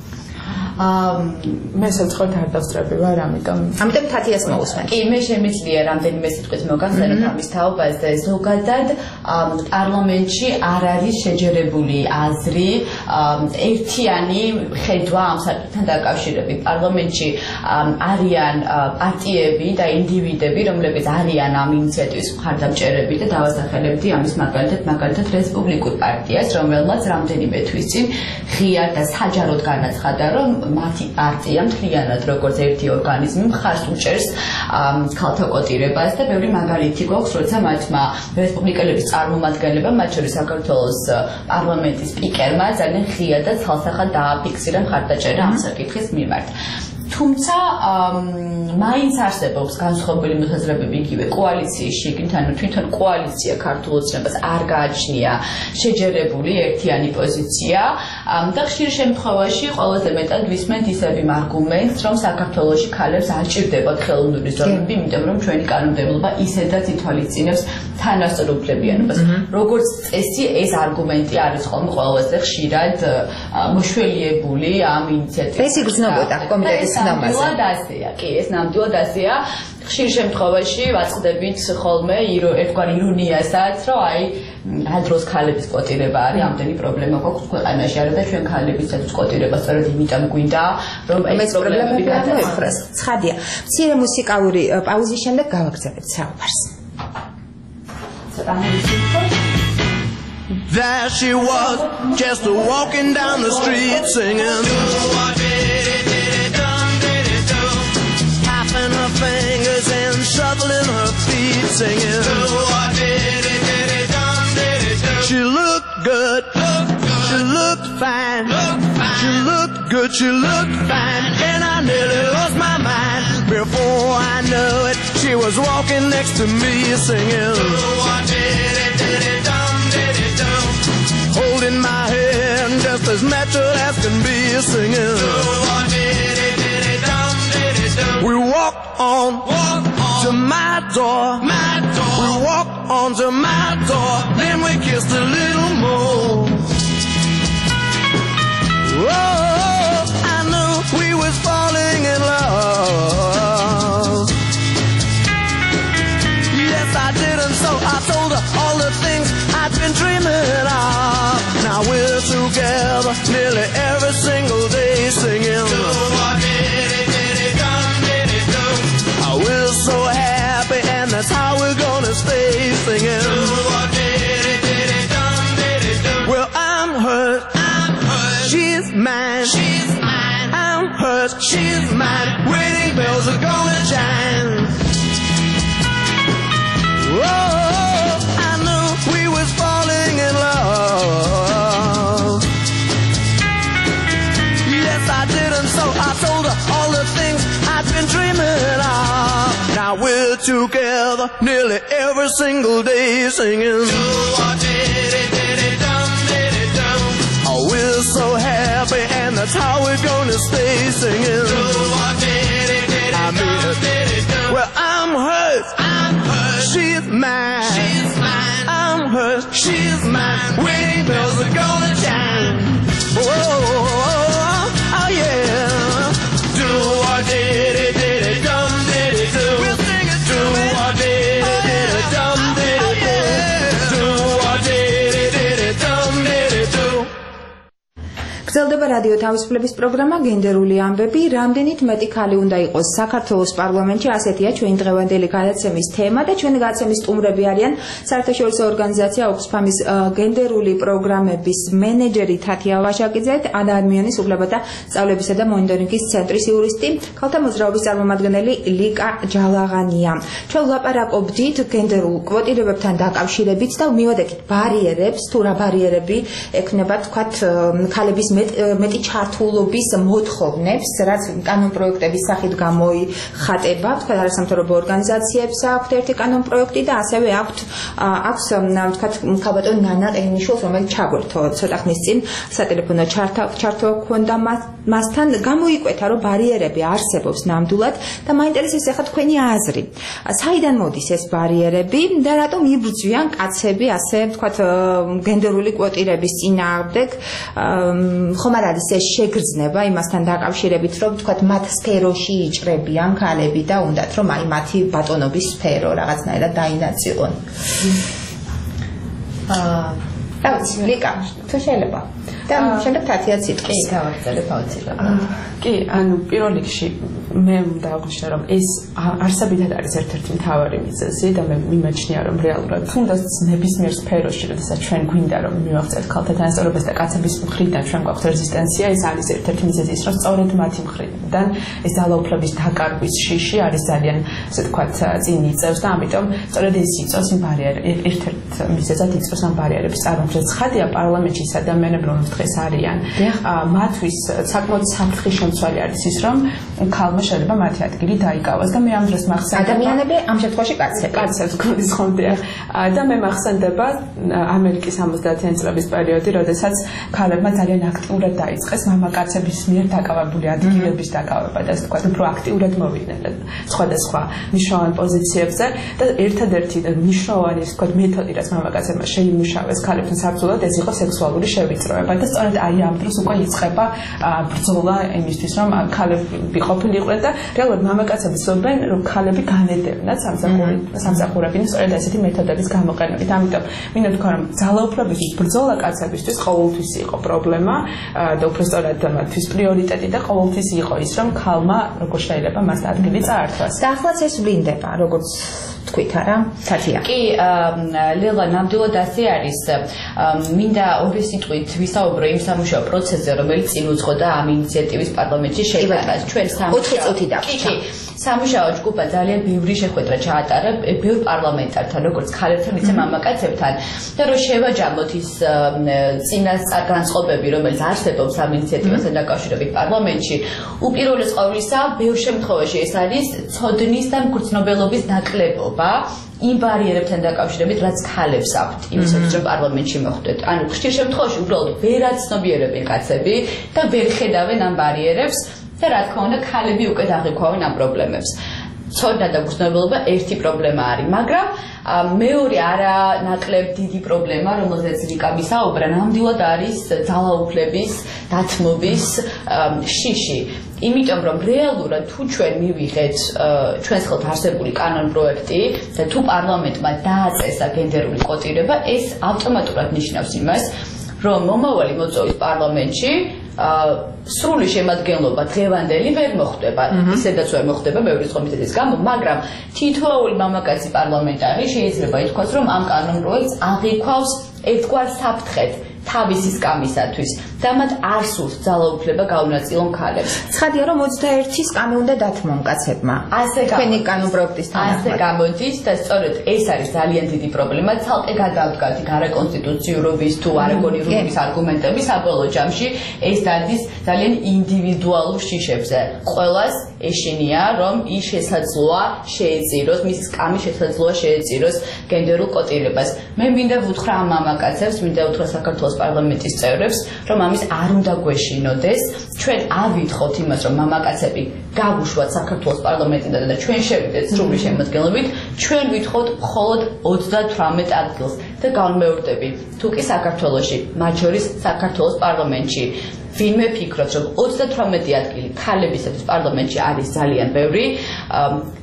მე საერთოდ არ დავსწრები ვარ, ამიტომ თათიას მოусმენ. კი, მე შემიძლია რამდენიმე სიტყვით მოგახსენოთ ამის თაობაზე. ზოგადად პარლამენტში არ არის შეჯერებული აზრი, ერთიანი ხედვა ამ საკითხთან დაკავშირებით. პარლამენტში არიან პარტიები და ინდივიდები, რომლებიც არიან ამ ინიციატივის მხარდამჭერები და დავასახელებდი ამის მაგალითად რესპუბლიკურ პარტიას, რომელმაც რამდენიმე თვის წინ ღიად და საჯაროდ განაცხადა, რომ მათი პარტია მთლიანად როგორც ერთი ორგანიზმი მხარს უჭერს ქალთა კოტირებას და ბევრი მაგალითი გვაქვს, როცა მათმა რესპუბლიკელების წარმომადგენლებმა, მათ შორის საქართველოს პარლამენტის სპიკერმა ძალიან ღიად და ცალსახად დააფიქსირა მხარდაჭერა ამ საკითხის მიმართ. თუმცა მაინც არსებობს განსხვავებული მოთაზრებები იგივე კოალიციის შიგნით, ანუ თვითონ კოალიცია ქართულ ოცნებას არ გააჩნია შეჯერებული ერთიანი პოზიცია და ხშირ შემთხვევაში ყველაზე მეტად ვისმენთ ისევ იმ არგუმენტს, რომ საქართველოში ქალებს არ ჭირდებათ ხელოვნური ზომები, იმიტომ რომ ჩვენი კანონმდებლობა ისედაც ითვალისწინებს თანასწორ უფლებიანობას. როგორც წესი, ეს არგუმენტი არის ხოლმე ყველაზე ხშირად მოშველიებული ამ ინიციატივას. ეს იგრძნობოდა კომიტეტის ნამაზე. კი, ეს ნამდვილად ასეა. ხშირ შემთხვევაში ვაწყდებით ხოლმე ერთგვარ ირონიასაც, რომ აი რა დროს ქალების კოტირება არის, ამდენი პრობლემა გვაქვს ქვეყანაში, არა და ჩვენ ქალებისაც კოტირება სწორედ იმიტომ გვინდა, რომ ეს პრობლემები გადაეხრას. ცხადია. მცირე მუსიკალური პაუზის შემდეგ გავაგრძელებთ საუბარს. There she was, just walking down the street singing. Tapping her fingers and shuffling her feet singing. She looked good, she looked fine, she looked good, she looked fine, and I nearly lost my mind. Before I knew it, she was walking next to me singing. Holding my hand just as natural as can be singing. We walked on to my door. We walked on to my door. Then we kissed a little more. Oh, I knew we was falling in love. Yes, I did, and so I told her all the things I've been dreaming of. Now we're together nearly every single day singing. We're so happy, and that's how we're gonna stay singing. Well, I'm hers, she's mine. I'm hers, she's mine. Wedding bells are gonna chime. Oh, I knew we was falling in love. Yes, I did, and so I told her all the things I've been dreaming of. Now we're together nearly every single day singing. Oh, we're so happy, and that's how we're gonna stay singing. I mean it. Well, I'm hers, she's mine. I'm hers, she's mine. Wedding bells are gonna chime. Oh, oh yeah. Do or did it, dum did it do. We'll sing it do or did it, dum did it do. Do or did it, dum did it do. გრძელდება რადიო თავისუფლების პროგრამა გენდერული ამბები. რამდენით მეტი ქალი უნდა იყოს საქართველოს პარლამენტში, ასეთია ჩვენი დღევანდელი გადაცემის თემა და ჩვენი გადაცემის სტუმრები არიან საერთაშორისო ორგანიზაცია ოქსფამის გენდერული პროგრამების მენეჯერი თათია ვაშაკიძე, ადამიანის უფლებათა სწავლებისა და მონიტორინგის ცენტრის იურისტი, ქალთა მოძრაობის წარმომადგენელი ლიკა ჯალაღანია. ჩვენ ვლაპარაკობდით გენდერულ კვოტირებებთან დაკავშირებით და მივადექით ბარიერებს, თუ რა ბარიერები ექნება თქვათ ქალების მეტი ჩართულობის მოთხოვნებს, რაც კანონპროექტების სახით გამოიხატება, თქვათ არასამთავრობო ორგანიზაციებს აქვთ ერთი კანონპროექტი და ასევე აქვთ თქვათ ქალბატონ ნანა ყენიშვილს, რომელიც ჩაგვერთო ცოტა ხნის წინ სატელეფონო ჩართვა ჰქონდა მასთან, გამოიკვეთა რომ ბარიერები არსებობს ნამდვილად და მაინტერესებს ახლა თქვენი აზრი. საიდან მოდის ეს ბარიერები და რატომ იბრძვიან კაცები ასე თქვათ გენდერული კვოტირების წინააღმდეგ? ხომ არ არის ეს შეგრძნება იმასთან დაკავშირებით, რომ თქვათ მათ სფეროში იჭრებიან ქალები და უნდათ რომ აი მათი ბატონობის სფერო რაღაცნაირად დაინაწილონ. დავიცი, ლიკა, თუ შეიძლება. და შემდეგ თათიაც იტყვის. კი, გავაგზავნე ფაუცილება. კი, ანუ პირველ რიგში მე უნდა აღვნიშნო, რომ ეს არსებითად არის ერთ-ერთი მთავარი მიზეზი და მე მიმაჩნია, რომ რეალურად თუნდაც ნებისმიერ სფეროში, როდესაც ჩვენ გვინდა რომ მივაღწევთ ქალთა თანასწორობას და კაცების მხრიდან ჩვენ გვაქვს რეზისტენცია, ეს არის ერთ-ერთი მიზეზი ის, რომ სწორედ მათი მხრიდან ეს ძალაუფლების დაკარგვის შიში არის ძალიან, ასე ვთქვათ, წინ იწევს და ამიტომ სწორედ ეს იწევს იმ ბარიერებს, ერთ-ერთ მიზეზად იწევს ამ ბარიერების წარმოქმნას. ცხადია პარლამენტში ის ადამიანები, რომლებიც დღეს არიან, მათთვის საკმაოდ საფრთხის შემცველი არის ის, რომ ქალმა შეიძლება მათი ადგილი დაიკავოს და მე ამ დროს მახსენდება ადამიანები ამ შემთხვევაში კაცებს გქონდეს ხომდია და მე მახსენდება ამერიკის 70-იან წლების პერიოდი, როდესაც ქალებმა ძალიან აქტიურად დაიწყეს მამაკაცების მიერ დაკავებული ადგილების დაკავება და ასე ვთქვათ, უფრო აქტიურად მოვიდნენ სხვადასხვა მნიშვნელოვან პოზიციებზე და ერთადერთი მნიშვნელოვანი ასე ვთქვათ მეთოდი, რაც მამაკაცებმა შეიმუშავეს ქალებთან საბრძოლოდ, ეს იყო სექსუალური შევიწროება და სწორედ აი ამ დროს უკვე იწყება ბრძოლა იმისთვის, რომ ქალები ყოფილიყვნენ და რეალურად მამაკაცები ცდილობენ, რომ ქალები განედევნათ სამსახურებიდან სწორედ ესეთი მეთოდების გამოყენებით. ამიტომ მინდა ვთქვა, რომ ძალაუფლებისთვის ბრძოლა კაცებისთვის ყოველთვის იყო პრობლემა და უფრო სწორად მათთვის პრიორიტეტი და ყოველთვის იყო ის, რომ ქალმა როგორ შეიძლება მას ადგილი წაართვას. და ახლაც ეს ვლინდება, როგორც თქვით არა, თათია? კი, ლელა, ნამდვილად ასე არის. მინდა ორი სიტყვით ვისაუბრო იმ სამუშაო პროცესზე, რომელიც წინ უძღოდა ამ ინიციატივის პარლამენტში შეიტანას. ჩვენ 4 წუთი დაგვჭირდა. სამუშაო ჯგუფა ძალიან ბევრი შეხვედრა ჩაატარა ბევრ პარლამენტართან, როგორც ქალებთან, ისე მამაკაცებთან და რომ შევაჯამოთ ის წინასწარ განწყობები, რომელიც არსებობს ამ ინიციატივასთან დაკავშირებით პარლამენტში, უპირველეს ყოვლისა, ბევრ შემთხვევაში ეს არის ცოდნის და მგრძნობელობის ნაკლებობა იმ ბარიერებთან დაკავშირებით, რაც ქალებს აქვთ იმისათვის, რომ პარლამენტში მოხვდეთ. ანუ ხშირ შემთხვევაში უბრალოდ ვერ აცნობიერებენ კაცები და ვერ ხედავენ ამ ბარიერებს და რა თქმა უნდა, ქალები უკვე დაღიქვავენ ამ პრობლემებს. ცოდნა და მგრძნობელობა ერთი პრობლემა არის, მაგრამ მეორე არანაკლებ დიდი პრობლემა, რომელზეც ლიკა ვისაუბრა, ნამდვილად არის ძალაუფლების დათმობის შიში. იმიტომ რომ რეალურად თუ ჩვენ მივიღეთ ჩვენს ხელთ არსებული კანონპროექტი და თუ პარლამენტმა დააწესა გენდერული კვოტირება, ეს ავტომატურად ნიშნავს იმას, რომ მომავალი მოწვევის პარლამენტში სრული შემადგენლობა დღევანდელი ვერ მოხდება, ისედაც ვერ მოხდება ბევრი ხომისეთის გამო, მაგრამ თითოეული მამაკაცი პარლამენტარი შეიძლება ითქვას, რომ ამ კანონპროექტს აღიქვავს ერთგვარ საფრთხედ თავისი სკამისათვის და მათ არ სურს ძალაუფლება გაუნაწილონ ქალებს. ცხადია, რომ 21 სკამი უნდა დათმონ კაცებმა. თქვენი კანონპროექტის თანახმად. ასე გამოდის და სწორედ ეს არის ძალიან დიდი პრობლემა. ცალკე გადავდგათ არაკონსტიტუციურობის თუ არაგონიურობის არგუმენტები საბოლოო ჯამში ეს დადის ძალიან ინდივიდუალურ შიშებზე. ყველას ეშინია, რომ ის შესაძლოა შეეწიროს, მისი სკამი შესაძლოა შეეწიროს გენდერულ კვოტირებას. მე მინდა ვუთხრა ამ მამაკაცებს, მინდა ვუთხრა საქართველოს პარლამენტის წევრებს, რომ ამის არ უნდა გვეშინოდეს. ჩვენ ავითხოვთ იმას, რომ მამაკაცები გავუშვათ საქართველოს პარლამენტიდან და ჩვენ შევიდეთ სრული შემადგენლობით, ჩვენ ვითხოვთ მხოლოდ 38 ადგილს და განმეორდები. თუ კი საქართველოში, მათ შორის საქართველოს პარლამენტში ვინმე ფიქრობს, რომ 38 ადგილი ქალებისათვის პარლამენტში არის ძალიან ბევრი,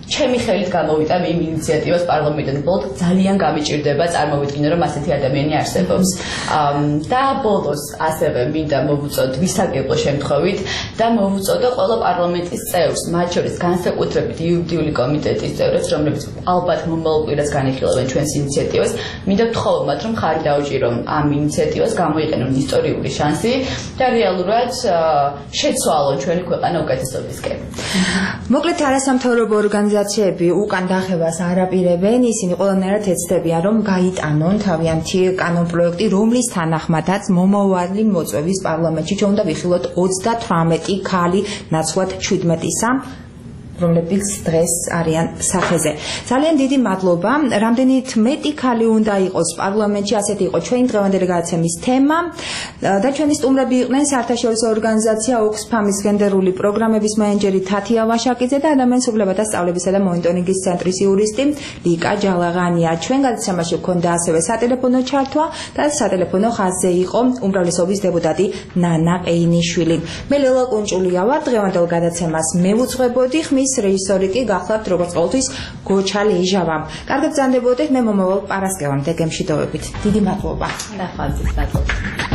ჩემი ხელით გამოვიდა იმ ინიციატივას პარლამენტიდან. ბოლოდ ძალიან გამიჭირდება წარმოვიდგინე რომ ასეთი ადამიანი არსებობს. და ბოლოს ასევე მინდა მოვუწოდ ვისაგებო შემთხვევით და მოვუწოდო ყველა პარლამენტის წევრს, მათ შორის განსაკუთრებით იურიდიული კომიტეტის წევრებს, რომლებიც ალბათ მომავალ კვირას განიხილავენ ჩვენს ინიციატივას. მინდა ვთხოვო მათ რომ ხარი დაუჭირო ამ ინიციატივას, გამოიყენონ ისტორიული შანსი და რეალურად შეცვალონ ჩვენი ქვეყანა უკეთესობისკენ. მოკლედ არასამთავრობო ორგანიზაციები უკან დახევას არ აპირებენ, ისინი ყველანაირად ეცდებიან რომ გაიტანონ თავიანთი კანონპროექტი, რომლის თანახმადაც მომავალი მოწვევის პარლამენტში ჩვენ უნდა ვიხილოთ 38 ქალი ნაცვლად 17-ისა, რომლებიც დღეს არიან სახეზე. ძალიან დიდი მადლობა. რამდენით მეტი ქალი უნდა იყოს პარლამენტში, ასეთი იყო ჩვენი დღევანდელი გადაცემის თემა. და ჩვენი სტუმრები იყვნენ საერთაშორისო ორგანიზაცია Oxfam-ის გენდერული პროგრამების მენეჯერი თათია ვაშაკიძე და ადამიანის უფლებათა სწავლებისა და მონიტორინგის ცენტრის იურისტი ლიკა ჯალაღანია. ჩვენ გადაცემაში გვქონდა ასევე სატელეფონო ჩართვა და სატელეფონო ხაზზე იყო უმრავლესობის დეპუტატი ნანა ყეინიშვილი. მე ლელა კუნჭულია ვარ. დღევანდელ გადაცემას მე ვუძღვებოდი. რეჟისორი კი გახლავთ როგორც ყოველთვის გოჩა ლეჟავა. კარგად ბრძანდებოდეთ, მე მომავალ პარასკევამდე გემშვიდობებით. დიდი მადლობა. ნახვამდის მადლობა.